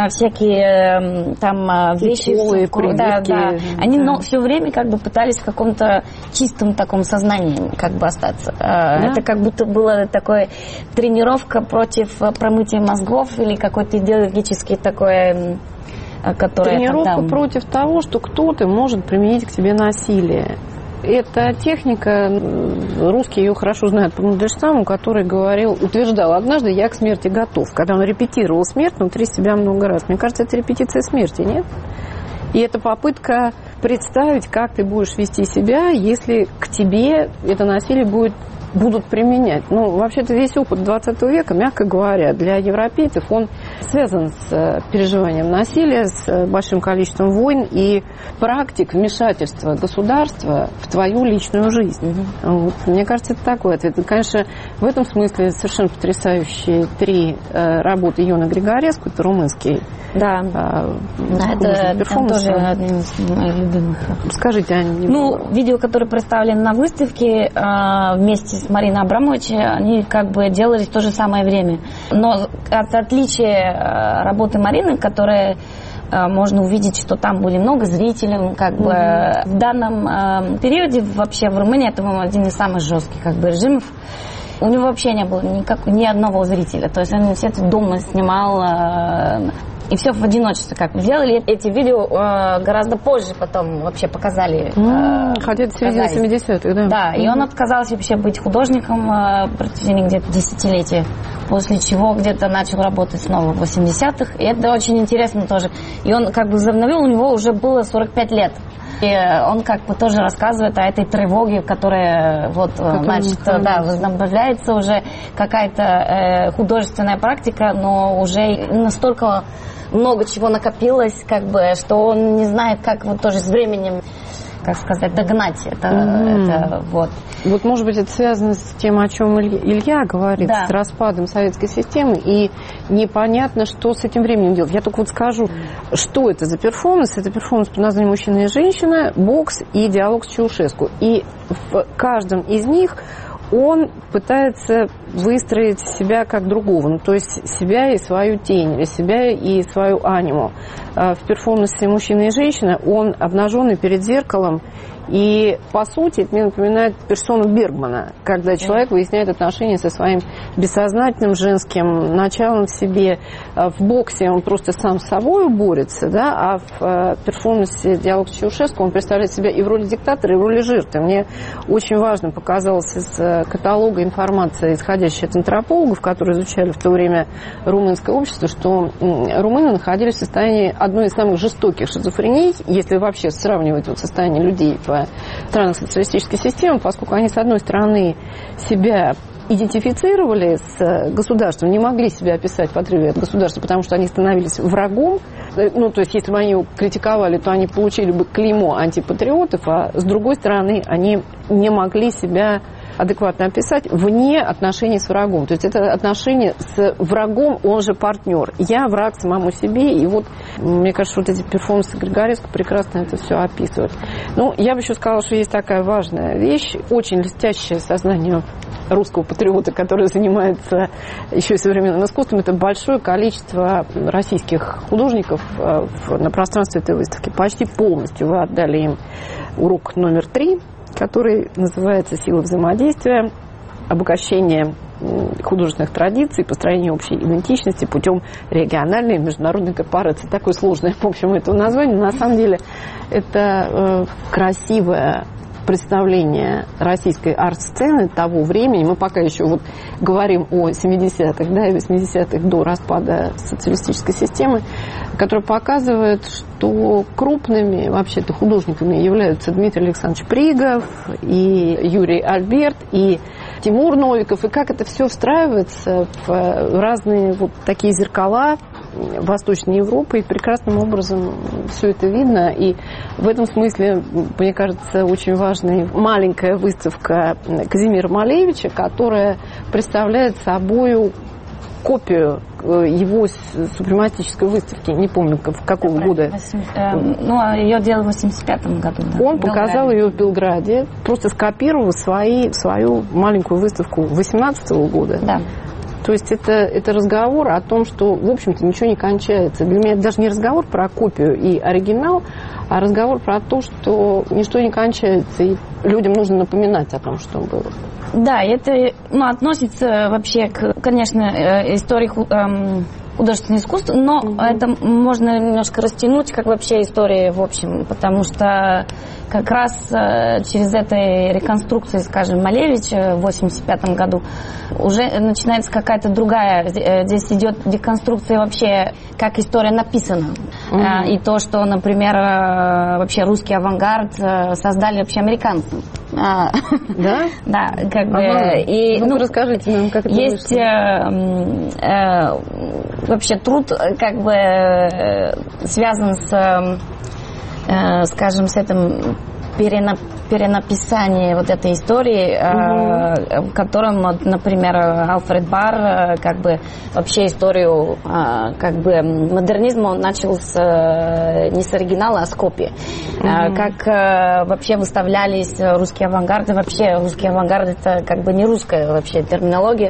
всякие там вещи, Уколы, да, да. Они да. все время как бы пытались в каком-то чистом таком сознании как бы остаться. Да. Это как будто была такая тренировка против промытия мозгов или какой-то идеологический такой... Тренировка там... против того, что кто-то может применить к тебе насилие. Эта техника, русские ее хорошо знают по Мандельштаму, который говорил, утверждал, однажды я к смерти готов. Когда он репетировал смерть внутри себя много раз. Мне кажется, это репетиция смерти, нет? И это попытка представить, как ты будешь вести себя, если к тебе это насилие будет будут применять. Ну, вообще-то весь опыт двадцатого века, мягко говоря, для европейцев, он связан с переживанием насилия, с большим количеством войн и практик вмешательства государства в твою личную жизнь. Mm-hmm. Вот. Мне кажется, это такой ответ. Конечно, в этом смысле совершенно потрясающие три работы Йона Григореску, это румынский. Да, а, да это, это тоже один из моих любимых. Скажите, Аня. Ну, видео, которые представлены на выставке вместе с Мариной Абрамович, они как бы делались в то же самое время. Но от отличия работы Марины, которая можно увидеть, что там были много зрителей, как бы mm-hmm. в данном э, периоде вообще в Румынии это был один из самых жестких как бы режимов. У него вообще не было никак, ни одного зрителя. То есть он все это дома снимал, э, и все в одиночестве как бы делали. Эти видео э, гораздо позже потом вообще показали. Mm, э, хотя это в середине семидесятых, да? Да, mm-hmm. и он отказался вообще быть художником э, в протяжении где-то десятилетия. После чего где-то начал работать снова в восьмидесятых. И это очень интересно тоже. И он как бы возобновил, у него уже было сорок пять лет. И он как бы тоже рассказывает о этой тревоге, которая вот, значит, да, возобновляется уже какая-то э, художественная практика, но уже настолько много чего накопилось, как бы, что он не знает, как вот тоже с временем, как сказать, догнать это, mm-hmm. это вот. Вот, может быть, это связано с тем, о чем Илья говорит, да. с распадом советской системы, и непонятно, что с этим временем делать. Я только вот скажу, что это за перформанс. Это перформанс под названием «Мужчина и женщина», бокс и диалог с Чаушеску. И в каждом из них он пытается выстроить себя как другого, ну, то есть себя и свою тень, или себя и свою аниму. В перформансе «Мужчина и женщина» он обнаженный перед зеркалом, и, по сути, это мне напоминает персону Бергмана, когда человек выясняет отношения со своим бессознательным женским началом в себе. В боксе он просто сам с собой борется, да, а в перформансе «Диалог с Чаушеску» он представляет себя и в роли диктатора, и в роли жертвы. Мне очень важно показалось из каталога информации, исходящей от антропологов, которые изучали в то время румынское общество, что румыны находились в состоянии одной из самых жестоких шизофрений, если вообще сравнивать вот состояние людей в странах социалистической системы, поскольку они, с одной стороны, себя идентифицировали с государством, не могли себя описать в отрыве от государства, потому что они становились врагом. Ну, то есть, если бы они его критиковали, то они получили бы клеймо антипатриотов, а с другой стороны, они не могли себя адекватно описать вне отношений с врагом. То есть это отношения с врагом, он же партнер. Я враг самому себе, и вот, мне кажется, вот эти перформансы Григореску прекрасно это все описывают. Ну, я бы еще сказала, что есть такая важная вещь, очень льстящее сознание русского патриота, который занимается еще и современным искусством, это большое количество российских художников на пространстве этой выставки. Почти полностью вы отдали им урок номер три, который называется «Сила взаимодействия. Обогащение художественных традиций, построение общей идентичности путем региональной и международной корпорации». Такое сложное, в общем, это название. На самом деле это э, красивое представление российской арт-сцены того времени. Мы пока еще вот говорим о семидесятых, да, и восьмидесятых до распада социалистической системы, которая показывает, что крупными вообще-то художниками являются Дмитрий Александрович Пригов и Юрий Альберт и Тимур Новиков, и как это все встраивается в разные вот такие зеркала Восточной Европы, и прекрасным образом все это видно. И в этом смысле, мне кажется, очень важной маленькая выставка Казимира Малевича, которая представляет собой копию его супрематической выставки, не помню, в какого года. Ну, ее делали в восемьдесят пятом году. Да, он показал ее в Белграде, просто скопировав свои, свою маленькую выставку восемнадцатого года. Да. То есть это, это разговор о том, что, в общем-то, ничего не кончается. Для меня это даже не разговор про копию и оригинал, а разговор про то, что ничто не кончается, и людям нужно напоминать о том, что было. Да, это, ну, относится вообще к, конечно, истории эм, художественного искусства, но mm-hmm. это можно немножко растянуть, как вообще история в общем, потому что как раз э, через этой реконструкции, скажем, Малевича в восемьдесят пятом году уже начинается какая-то другая, здесь идет деконструкция вообще, как история написана. Mm-hmm. Э, и то, что, например, э, вообще русский авангард э, создали вообще американцы. Да? Да, как бы. Ага. И, ну, расскажите нам, как это есть э, э, вообще труд, как бы э, связан с, э, скажем, с этим перенап перенаписание вот этой истории, mm-hmm. э, в котором, например, Альфред Барр, э, как бы вообще историю э, как бы модернизма он начал с, э, не с оригинала, а с копии. Mm-hmm. Э, как э, вообще выставлялись русские авангарды, вообще русский авангард это как бы не русская вообще терминология,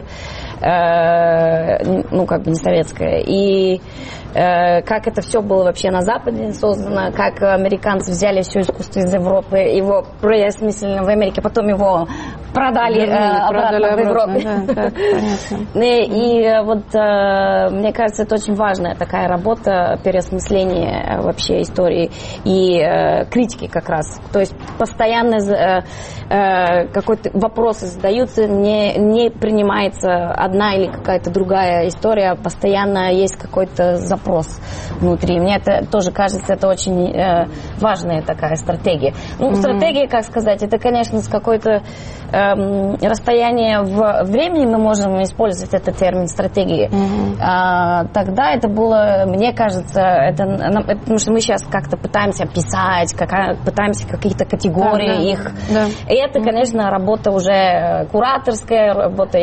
э, ну как бы не советская. И э, как это все было вообще на Западе создано, как американцы взяли все искусство из Европы, его переосмыслили в Америке, потом его продали, Вернули, э, обратно продали в Европе. обратно, да, так, понятно. И, и вот э, мне кажется, это очень важная такая работа переосмысления вообще истории и э, критики как раз. То есть постоянно э, э, какой-то вопросы задаются, не, не принимается одна или какая-то другая история, постоянно есть какой-то запрос внутри. Мне это тоже кажется, это очень э, важная такая стратегия. Ну, mm-hmm. стратегия, как сказать, это, конечно, с какой-то э, расстояния в времени мы можем использовать этот термин стратегии. Mm-hmm. А, тогда это было, мне кажется, это, это, потому что мы сейчас как-то пытаемся писать, как, пытаемся какие-то категории да, их. Да. И это, конечно, работа уже кураторская, работа.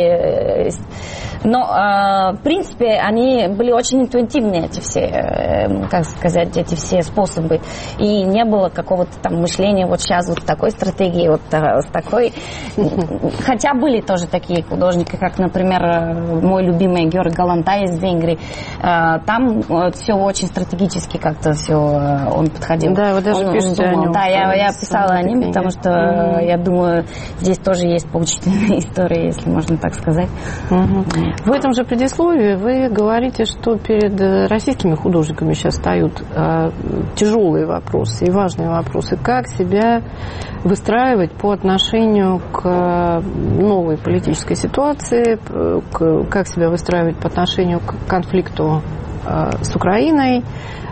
Но, в принципе, они были очень интуитивные, эти все, как сказать, эти все способы. И не было какого-то там мышления, вот сейчас вот такой стратегии, вот с такой. Хотя были тоже такие художники, как, например, мой любимый Георг Галантай из Венгрии. Там все очень стратегически как-то все он подходил. Да, вы даже он, пишете он думал, о нем. Да, я, я писала о нем, потому что mm-hmm. я думаю, здесь тоже есть поучительная история, если можно так сказать. Mm-hmm. В этом же предисловии вы говорите, что перед российскими художниками сейчас встают э, тяжелые вопросы и важные вопросы. Как себя выстраивать по отношению к новой политической ситуации, к, как себя выстраивать по отношению к конфликту э, с Украиной,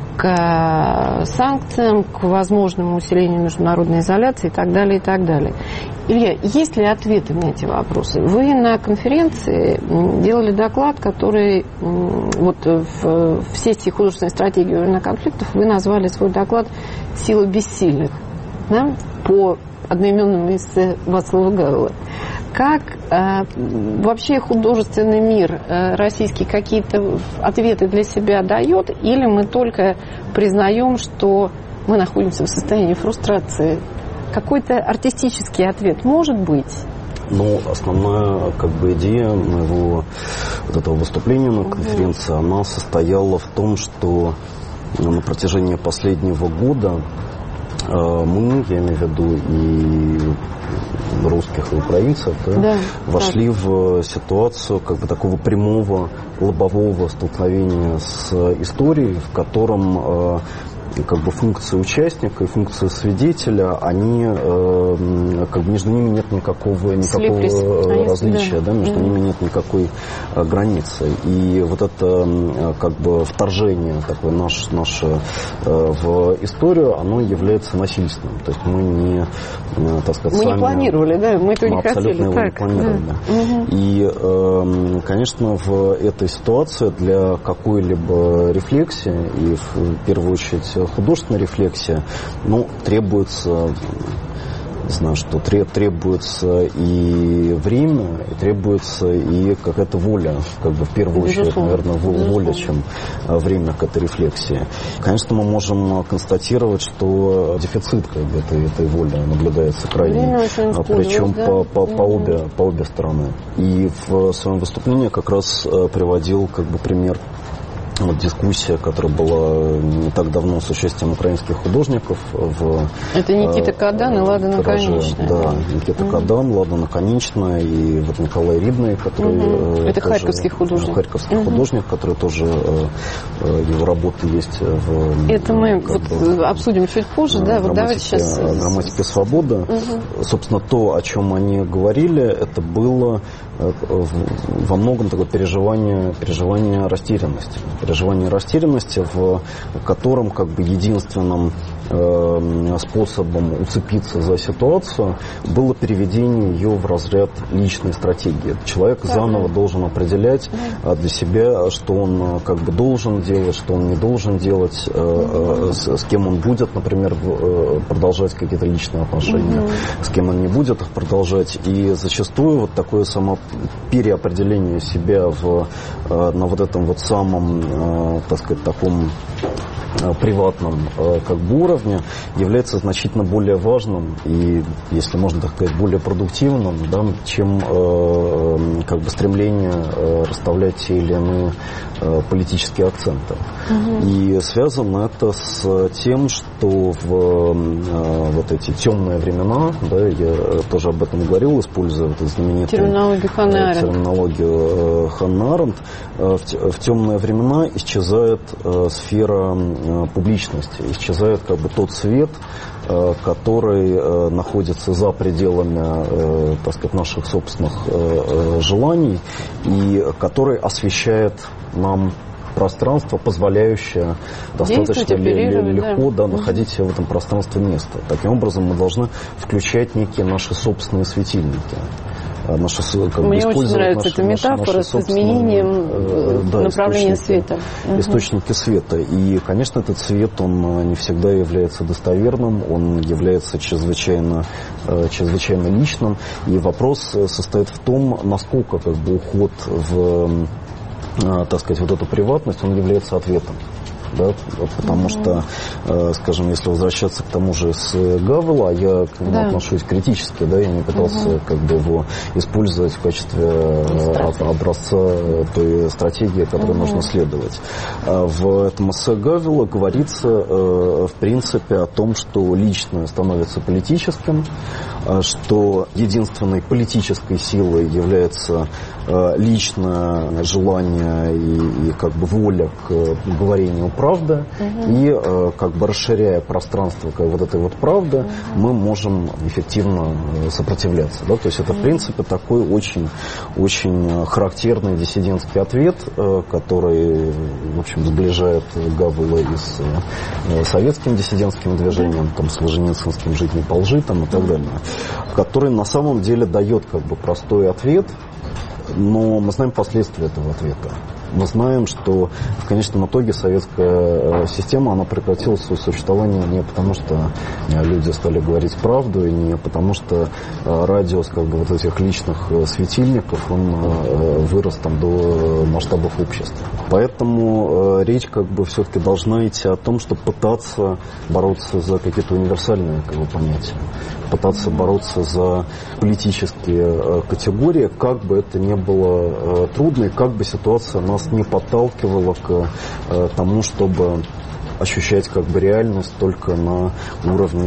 к санкциям, к возможному усилению международной изоляции и так далее, и так далее. Илья, есть ли ответы на эти вопросы? Вы на конференции делали доклад, который вот в, в сессии художественной стратегии во время конфликтов вы назвали свой доклад «Сила бессильных», да? По одноименному эссе Вацлава Гавела. Как э, вообще художественный мир э, российский какие-то ответы для себя дает, или мы только признаем, что мы находимся в состоянии фрустрации? Какой-то артистический ответ может быть? Ну, основная как бы идея моего вот этого выступления на конференции, угу. она состояла в том, что на протяжении последнего года э, мы, я имею в виду и русских и украинцев, да, да, вошли да. в ситуацию как бы такого прямого лобового столкновения с историей, в котором э, как бы функции участника и функции свидетеля, они э, как бы между ними нет никакого, никакого различия, да. Да, между mm-hmm. ними нет никакой э, границы. И вот это э, как бы вторжение такое наше, наше э, в историю, оно является насильственным. То есть мы не, э, так сказать, мы сами... не планировали, да, мы это не хотели. Абсолютно его так. не планировали. Да. Mm-hmm. И, э, конечно, в этой ситуации для какой-либо рефлексии, и в первую очередь художественная рефлексия, ну, требуется, не знаю, что требуется и время, и требуется и какая-то воля, как бы в первую очередь, наверное, воля, чем время к этой рефлексии. Конечно, мы можем констатировать, что дефицит как бы, этой, этой воли наблюдается крайне, причем да? по, по, по, обе, по обе стороны. И в своем выступлении как раз приводил как бы пример. Вот дискуссия, которая была не так давно с участием украинских художников. В, это Никита Кадан и Лада Наконечная. Да, Никита mm-hmm. Кадан, Лада Наконечная и вот Николай Рибный, который... Mm-hmm. Это тоже, харьковский художник. Харьковский mm-hmm. художник, который тоже, его работы есть в... Это мы вот бы, обсудим чуть позже, да, вот давайте сейчас... Грамматике свободы. Mm-hmm. Собственно, то, о чем они говорили, это было во многом такое переживание, переживание растерянности. Переживание растерянности, в котором как бы единственным э, способом уцепиться за ситуацию было переведение ее в разряд личной стратегии. Человек да, заново да. должен определять да. для себя, что он как бы должен делать, что он не должен делать, э, э, с, с кем он будет, например, э, продолжать какие-то личные отношения, угу. с кем он не будет их продолжать. И зачастую вот такое само переопределение себя в, э, на вот этом вот самом, э, так сказать, таком э, приватном э, как бы уровне является значительно более важным и, если можно так сказать, более продуктивным, да, чем э, как бы стремление э, расставлять те или иные э, политические акценты. Угу. И связано это с тем, что что в вот эти темные времена, да, я тоже об этом говорил, используя вот эту знаменитую терминологию Ханны Аренд. терминологию Ханны Аренд, в, в темные времена исчезает сфера публичности, исчезает как бы тот свет, который находится за пределами, так сказать, наших собственных желаний и который освещает нам пространство, позволяющее достаточно легко да. Да, находить в этом пространстве место. Таким образом, мы должны включать некие наши собственные светильники. Наши, как Мне бы, очень нравится наши, эта метафора наши с изменением э, да, направления источники, света. Источники угу. света. И, конечно, этот свет, он не всегда является достоверным, он является чрезвычайно, чрезвычайно личным. И вопрос состоит в том, насколько как бы, уход в, так сказать, вот эту приватность, он является ответом. Да, потому mm-hmm. что, скажем, если возвращаться к тому же с Гавела, я к нему да. отношусь критически, да, я не пытался mm-hmm. как бы его использовать в качестве образца той стратегии, которой mm-hmm. нужно следовать. В этом эссе Гавела говорится, в принципе, о том, что личное становится политическим, что единственной политической силой является личное желание и, и как бы воля к говорению правды, угу. и э, как бы расширяя пространство как вот этой вот правды, угу. мы можем эффективно сопротивляться. Да? То есть это, в принципе, такой очень, очень характерный диссидентский ответ, э, который, в общем, сближает Гавела и с э, советским диссидентским движением, там, с Солженицынским «Жить не по лжи» там, и так далее, который на самом деле дает как бы простой ответ, но мы знаем последствия этого ответа. Мы знаем, что в конечном итоге советская система, она прекратила свое существование не потому, что люди стали говорить правду, и не потому, что радиус как бы, вот этих личных светильников, он вырос там до масштабов общества. Поэтому речь как бы все-таки должна идти о том, чтобы пытаться бороться за какие-то универсальные как бы, понятия, пытаться бороться за политические категории, как бы это ни было трудно, и как бы ситуация нас не подталкивала к э, тому, чтобы ощущать как бы реальность только на уровне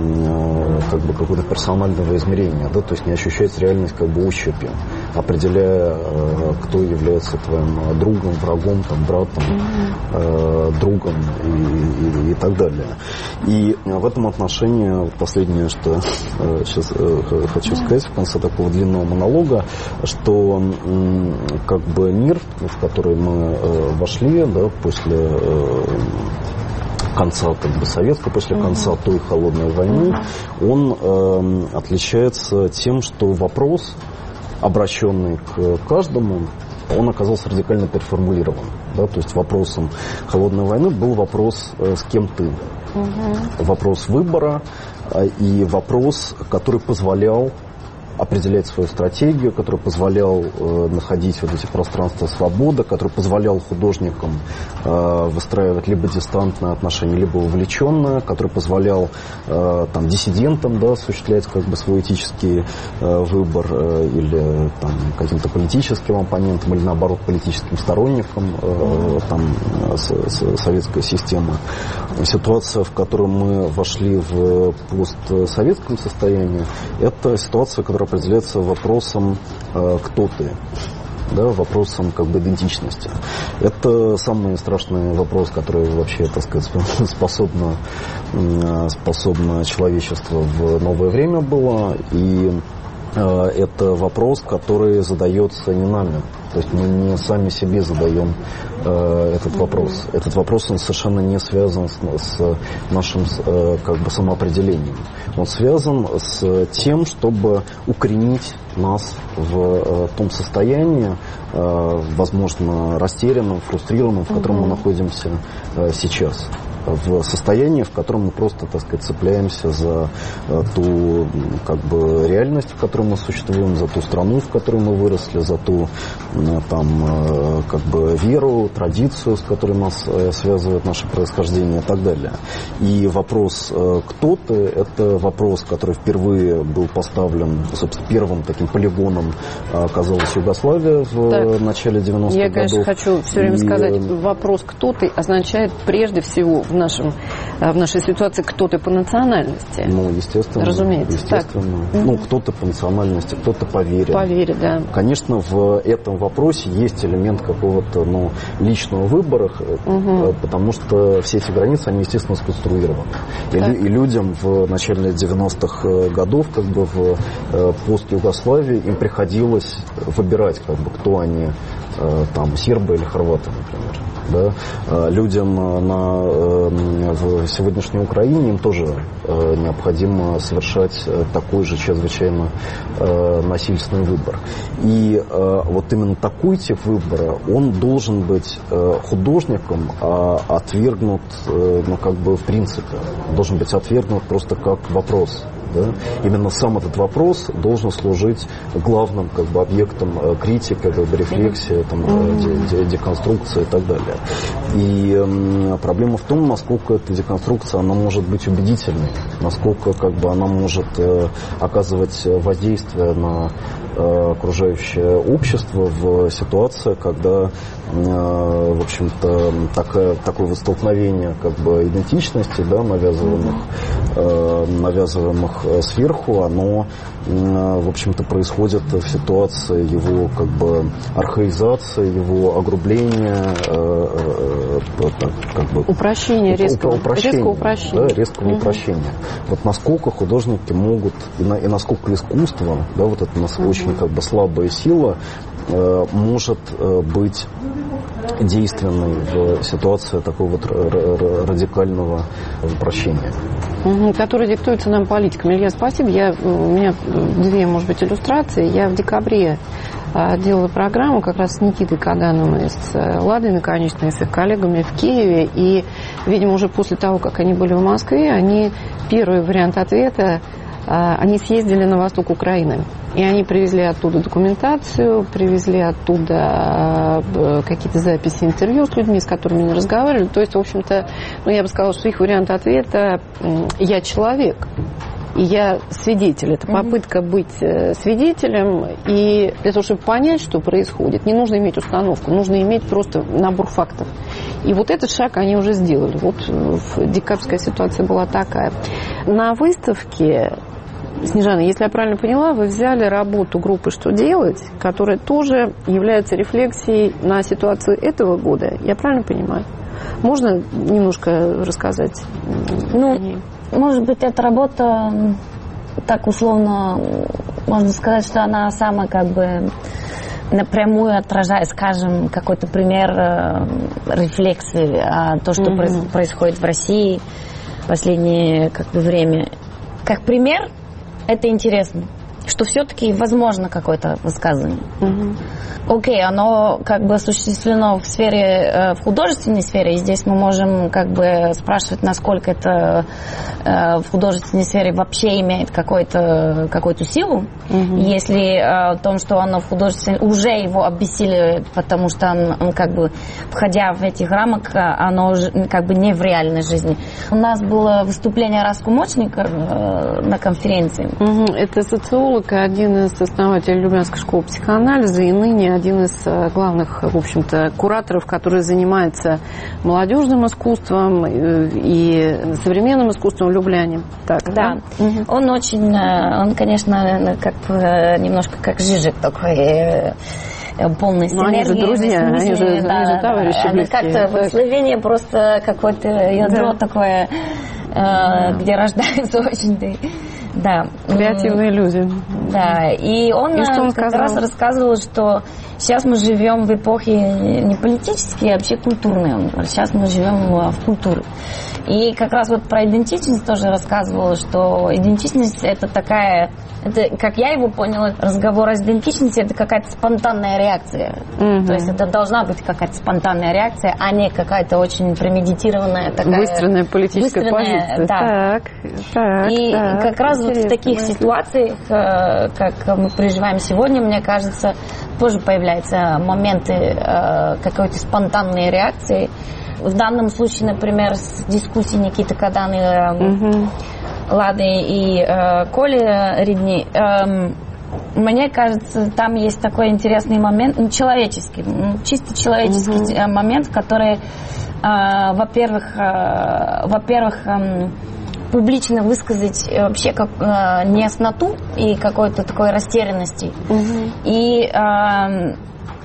э, как бы какого-то персонального измерения, да, то есть не ощущать реальность как бы ощупью, определяя, э, кто является твоим другом, врагом, там, братом, э, другом и, и, и так далее. И в этом отношении последнее, что э, сейчас э, хочу сказать в конце такого длинного монолога, что э, как бы мир, в который мы э, вошли, да, после э, конца как бы, советской, после конца той холодной войны, он э, отличается тем, что вопрос, обращенный к каждому, он оказался радикально переформулирован. Да? То есть вопросом холодной войны был вопрос э, «с кем ты?». Угу. Вопрос выбора э, и вопрос, который позволял определять свою стратегию, который позволял э, находить вот эти пространства свободы, который позволял художникам э, выстраивать либо дистантные отношения, либо вовлеченные, который позволял э, там, диссидентам да, осуществлять как бы, свой этический э, выбор э, или там, каким-то политическим оппонентам, или наоборот политическим сторонникам э, там, с, с, советской системы. Ситуация, в которую мы вошли в постсоветском состоянии, это ситуация, которая определяется вопросом э, «кто ты?», да, вопросом как бы идентичности. Это самый страшный вопрос, который вообще, так сказать, способно, способно человечество в новое время было. И э, это вопрос, который задается не нами. То есть мы не сами себе задаем э, этот вопрос. Этот вопрос, он совершенно не связан с, с нашим э, как бы самоопределением. Он связан с тем, чтобы укоренить нас в э, том состоянии, э, возможно, растерянном, фрустрированном, в котором mm-hmm. мы находимся э, сейчас. В состоянии, в котором мы просто, так сказать, цепляемся за э, ту как бы, реальность, в которой мы существуем, за ту страну, в которой мы выросли, за ту э, там, э, как бы, веру, традицию, с которой нас э, связывает наше происхождение и так далее. И вопрос э, «кто ты?» — это вопрос, который впервые был поставлен, собственно, первым таким полигоном оказалась Югославия в так. начале девяностых годов. Я, конечно, хочу все время и... сказать, вопрос «кто ты?» означает прежде всего в, нашем, в нашей ситуации, кто ты по национальности. Ну, естественно. Разумеется. Естественно. Так. Ну, кто-то по национальности, кто-то по вере. По вере, да. Конечно, в этом вопросе есть элемент какого-то, ну, личного выбора, угу. потому что все эти границы, они, естественно, сконструированы. И, и людям в начале девяностых годов, как бы в пост-Югославии, им приходилось выбирать, как бы, кто они, там, сербы или хорваты, например. Да? Людям на, в сегодняшней Украине им тоже необходимо совершать такой же чрезвычайно насильственный выбор. И вот именно такой тип выбора, он должен быть художником отвергнут, ну, как бы в принципе, должен быть отвергнут просто как вопрос. Да? Именно сам этот вопрос должен служить главным, как бы, объектом критики, как бы, рефлексии, там, mm-hmm. де- де- деконструкции и так далее. И э, проблема в том, насколько эта деконструкция она может быть убедительной, насколько, как бы, она может э, оказывать воздействие на э, окружающее общество в ситуации, когда, э, в общем-то, такое, такое столкновение, как бы, идентичности, да, навязываемых, э, навязываемых сверху, оно, в общем-то, происходит в ситуации его, как бы, архаизации, его огрубления, как бы, упрощения, резкого, упрощения, резкого упрощения. Да, резкого угу. упрощения. Вот насколько художники могут, и, на, и насколько искусство, да, вот это у нас угу. очень, как бы, слабая сила, э, может э, быть действенной в ситуации такого вот радикального упрощения. Который диктуется нам политиками. Илья, спасибо. Я, у меня две, может быть, иллюстрации. Я в декабре делала программу как раз с Никитой Каданом и с Ладой Наконечной, и с их коллегами в Киеве. И, видимо, уже после того, как они были в Москве, они первый вариант ответа, они съездили на восток Украины. И они привезли оттуда документацию, привезли оттуда какие-то записи интервью с людьми, с которыми они разговаривали. То есть, в общем-то, ну, я бы сказала, что их вариант ответа «я человек». И я свидетель. Это попытка быть свидетелем. И для того, чтобы понять, что происходит, не нужно иметь установку, нужно иметь просто набор фактов. И вот этот шаг они уже сделали. Вот декабрьская ситуация была такая. На выставке, Снежана, если я правильно поняла, вы взяли работу группы «Что делать?», которая тоже является рефлексией на ситуацию этого года. Я правильно понимаю? Можно немножко рассказать? Ну, может быть, эта работа, так условно, можно сказать, что она самая, как бы, напрямую отражает, скажем, какой-то пример рефлексии, а то, что mm-hmm. происходит в России в последнее, как бы, время. Как пример, это интересно, что все-таки возможно какое-то высказывание. Mm-hmm. Окей, оно, как бы, осуществлено в сфере, в художественной сфере, и здесь мы можем, как бы, спрашивать, насколько это в художественной сфере вообще имеет какой-то, какую-то силу, mm-hmm. если о том, что оно в художественной уже его обессиливает, потому что он, он, как бы, входя в эти рамок, оно уже, как бы, не в реальной жизни. У нас было выступление Раско Мочника на конференции. Mm-hmm. Это социолог, один из основателей Лубянской школы психоанализа и ныне один из главных, в общем-то, кураторов, который занимается молодежным искусством и современным искусством в Любляне. Так, да. да? Угу. Он очень, он, конечно, как немножко как Жижик такой, полный с энергией. Они же друзья, они же, да, они же товарищи да, близкие. Как-то в Словении просто какое-то ядро да. такое, да. где рождаются очень... Да. Креативные люди. Да, и он, и он как сказал? раз рассказывал, что сейчас мы живем в эпохе не политической, а вообще культурной. Сейчас мы живем в культуре. И как раз вот про идентичность тоже рассказывал, что идентичность это такая, это, как я его поняла, разговор о идентичности это какая-то спонтанная реакция. Mm-hmm. То есть это должна быть какая-то спонтанная реакция, а не какая-то очень премедитированная такая... Быстрая политическая быстренная, позиция. Да. Так, так, и так, как раз вот в таких мысли. ситуациях, как мы переживаем сегодня, мне кажется, тоже появляются моменты какой-то спонтанной реакции. В данном случае, например, с дискуссией Никиты Кадана, угу. Лады и э, Коли Редни, э, мне кажется, там есть такой интересный момент, человеческий, чисто человеческий угу. момент, который э, во-первых, э, во-первых, э, публично высказать вообще как э, неясноту и какой-то такой растерянности. Угу. И, э,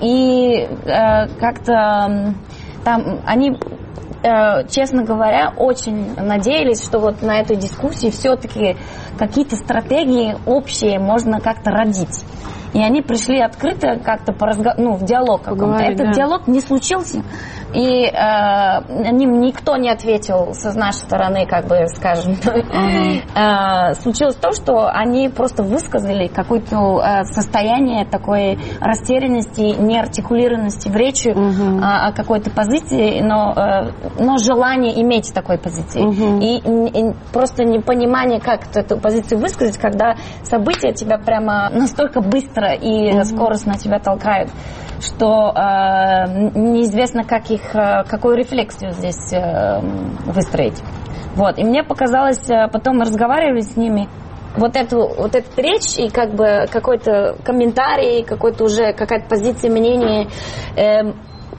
и э, как-то э, там они, э, честно говоря, очень надеялись, что вот на этой дискуссии все-таки какие-то стратегии общие можно как-то родить. И они пришли открыто как-то по разго... ну, в диалог каком-то. Этот да. диалог не случился. И э, ним никто не ответил с нашей стороны, как бы, скажем. Uh-huh. э, случилось то, что они просто высказали какое-то э, состояние такой растерянности, неартикулированности в речи uh-huh. э, о какой-то позиции, но, э, но желание иметь такой позиции. Uh-huh. И, и просто непонимание, как эту позицию высказать, когда события тебя прямо настолько быстро и uh-huh. скоростно тебя толкают, что э, неизвестно, как их, какую рефлексию здесь э, выстроить. Вот. И мне показалось, потом мы разговаривали с ними, вот эту, вот эту речь и как бы какой-то комментарий, какой-то уже какая-то позиция, мнение, э,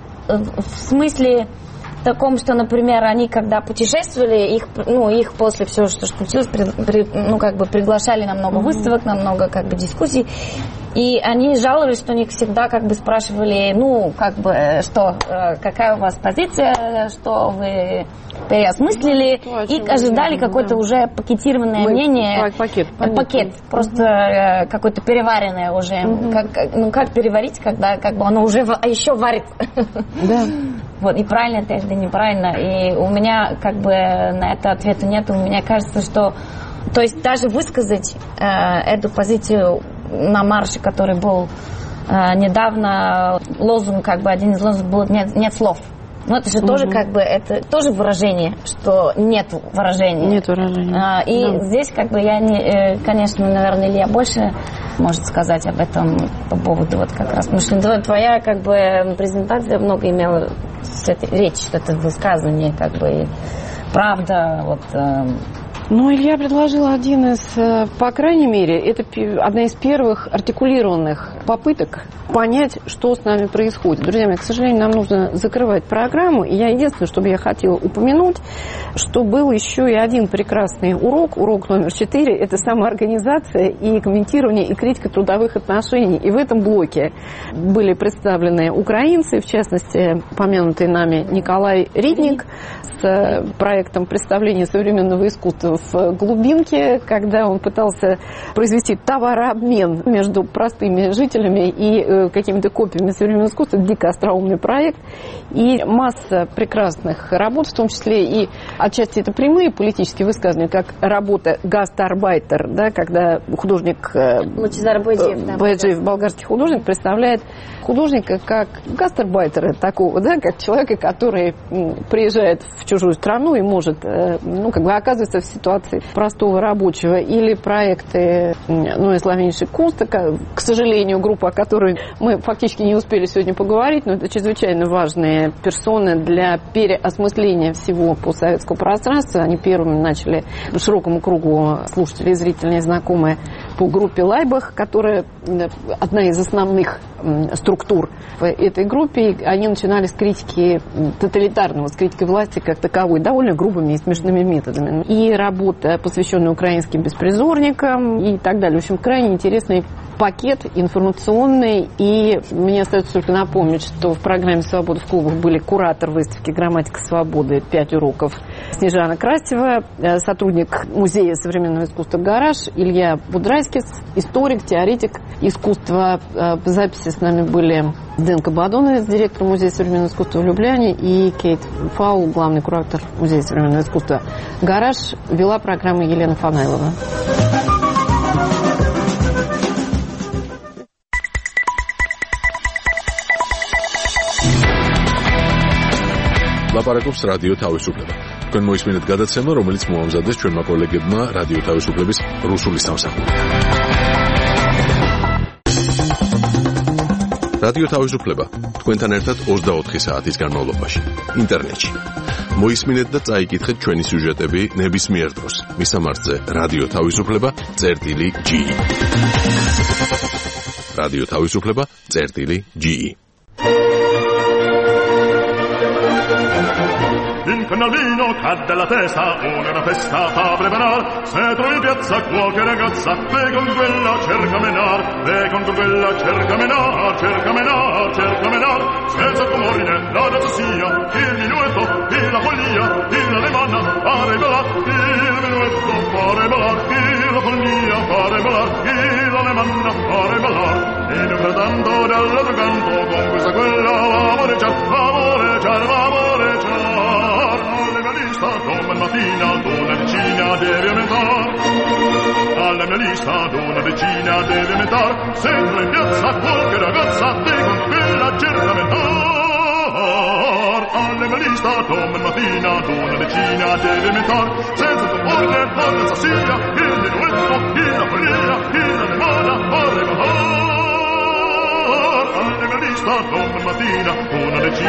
в смысле таком, что, например, они когда путешествовали, их, ну, их после всего, что случилось, при, при, ну, как бы приглашали на много выставок, на много как бы дискуссий. И они жаловались, что у них всегда как бы спрашивали, ну, как бы, что, какая у вас позиция, что вы переосмыслили, ну, и ожидали мнение, какое-то да. уже пакетированное Мы, мнение. Пакет, пакет просто угу. какое-то переваренное уже. Угу. Как, ну, как переварить, когда как бы оно уже а еще варится. Да. Вот, и правильно это или неправильно. И у меня как бы на это ответа нет. У меня кажется, что то есть даже высказать э, эту позицию на марше, который был э, недавно, лозунг, как бы один из лозунгов был «нет, нет слов». Ну, это же угу. тоже как бы, это тоже выражение, что нет выражения. Нет выражения. А, и да. здесь как бы я, не, конечно, наверное, Илья больше может сказать об этом по поводу вот как раз. Потому что твоя как бы презентация много имела с этой речь, это высказывание, как бы, правда, вот... Ну, Илья предложил один из, по крайней мере, это одна из первых артикулированных попыток понять, что с нами происходит. Друзья мои, к сожалению, нам нужно закрывать программу. И я единственное, что бы я хотела упомянуть, что был еще и один прекрасный урок, урок номер четыре, это самоорганизация и комментирование и критика трудовых отношений. И в этом блоке были представлены украинцы, в частности, помянутый нами Николай Ридник, с проектом представления современного искусства в глубинке, когда он пытался произвести товарообмен между простыми жителями и какими-то копиями современного искусства. Дико остроумный проект. И масса прекрасных работ, в том числе и отчасти это прямые политические высказывания, как работа «Гастарбайтер», да, когда художник Лучезар Бойджиев, да, Бойджиев, болгарский художник, представляет художника как гастарбайтера такого, да, как человека, который приезжает в чужую страну и может, ну, как бы оказывается в ситуации простого рабочего. Или проекты, ну, из Славенши Кунста, к сожалению, группа, о которой мы фактически не успели сегодня поговорить, но это чрезвычайно важные персоны для переосмысления всего постсоветского пространства. Они первыми начали широкому кругу слушателей и зрителей знакомые по группе Лайбах, которая одна из основных структур в этой группе. Они начинали с критики тоталитарного, с критики власти как таковой, довольно грубыми и смешными методами. И работа, посвященная украинским беспризорникам и так далее. В общем, крайне интересный пакет информационный. И мне остается только напомнить, что в программе «Свобода в клубах» были куратор выставки «Грамматика свободы. Пять уроков» Снежана Красева, сотрудник Музея современного искусства «Гараж» Илья Будрайский, историк, теоретик искусства. По записи с нами были Денка Бадоновец, директор Музея современного искусства в Любляне, и Кейт Фаул, главный куратор Музея современного искусства «Гараж». Вела программу Елена Фанайлова. ლაპარაკობს რადიო თავისუფლება. თქვენ მოისმინეთ გადაცემა, რომელიც მოამზადეს ჩვენმა კოლეგებმა რადიო თავისუფლების რუსული სამსახური. რადიო თავისუფლება თქვენთან ერთად ოცდაოთხი საათის განმავლობაში ინტერნეტში. მოისმინეთ და წაიკითხეთ ჩვენი სიუჟეტები ნებისმიერ დროს. მისამართზე რადიო თავისუფლება წერტილი ჯი. რადიო თავისუფლება წერტილი ჯი. penna al vino, cadde la testa, una festa fa preparar. Se trovi in piazza qualche ragazza, ve con quella cerca menar, ve con quella cerca menar, cerca menar, cerca menar. Senza comorine la danza sia, il minuetto, il la follia, il alemanna, pare ballar, il minuetto, pare ballar, il la follia, pare ballar, il alemanna, pare ballar. E nel frattanto dall'altro canto, con questa quella amoreggiar, amoreggiar, amoreggiar. Alle mia lista, domani mattina, una decina deve aumentar. Alla mia lista, una decina deve aumentar. Se entra in piazza qualche ragazza, te con quella cerca aumentar. Alle mia lista, domani mattina, una decina deve aumentar. Senza comporre la danza sia, il minuetto, il la follia, il alemana, vorrei ballare. Alle mia lista, domani mattina, una decina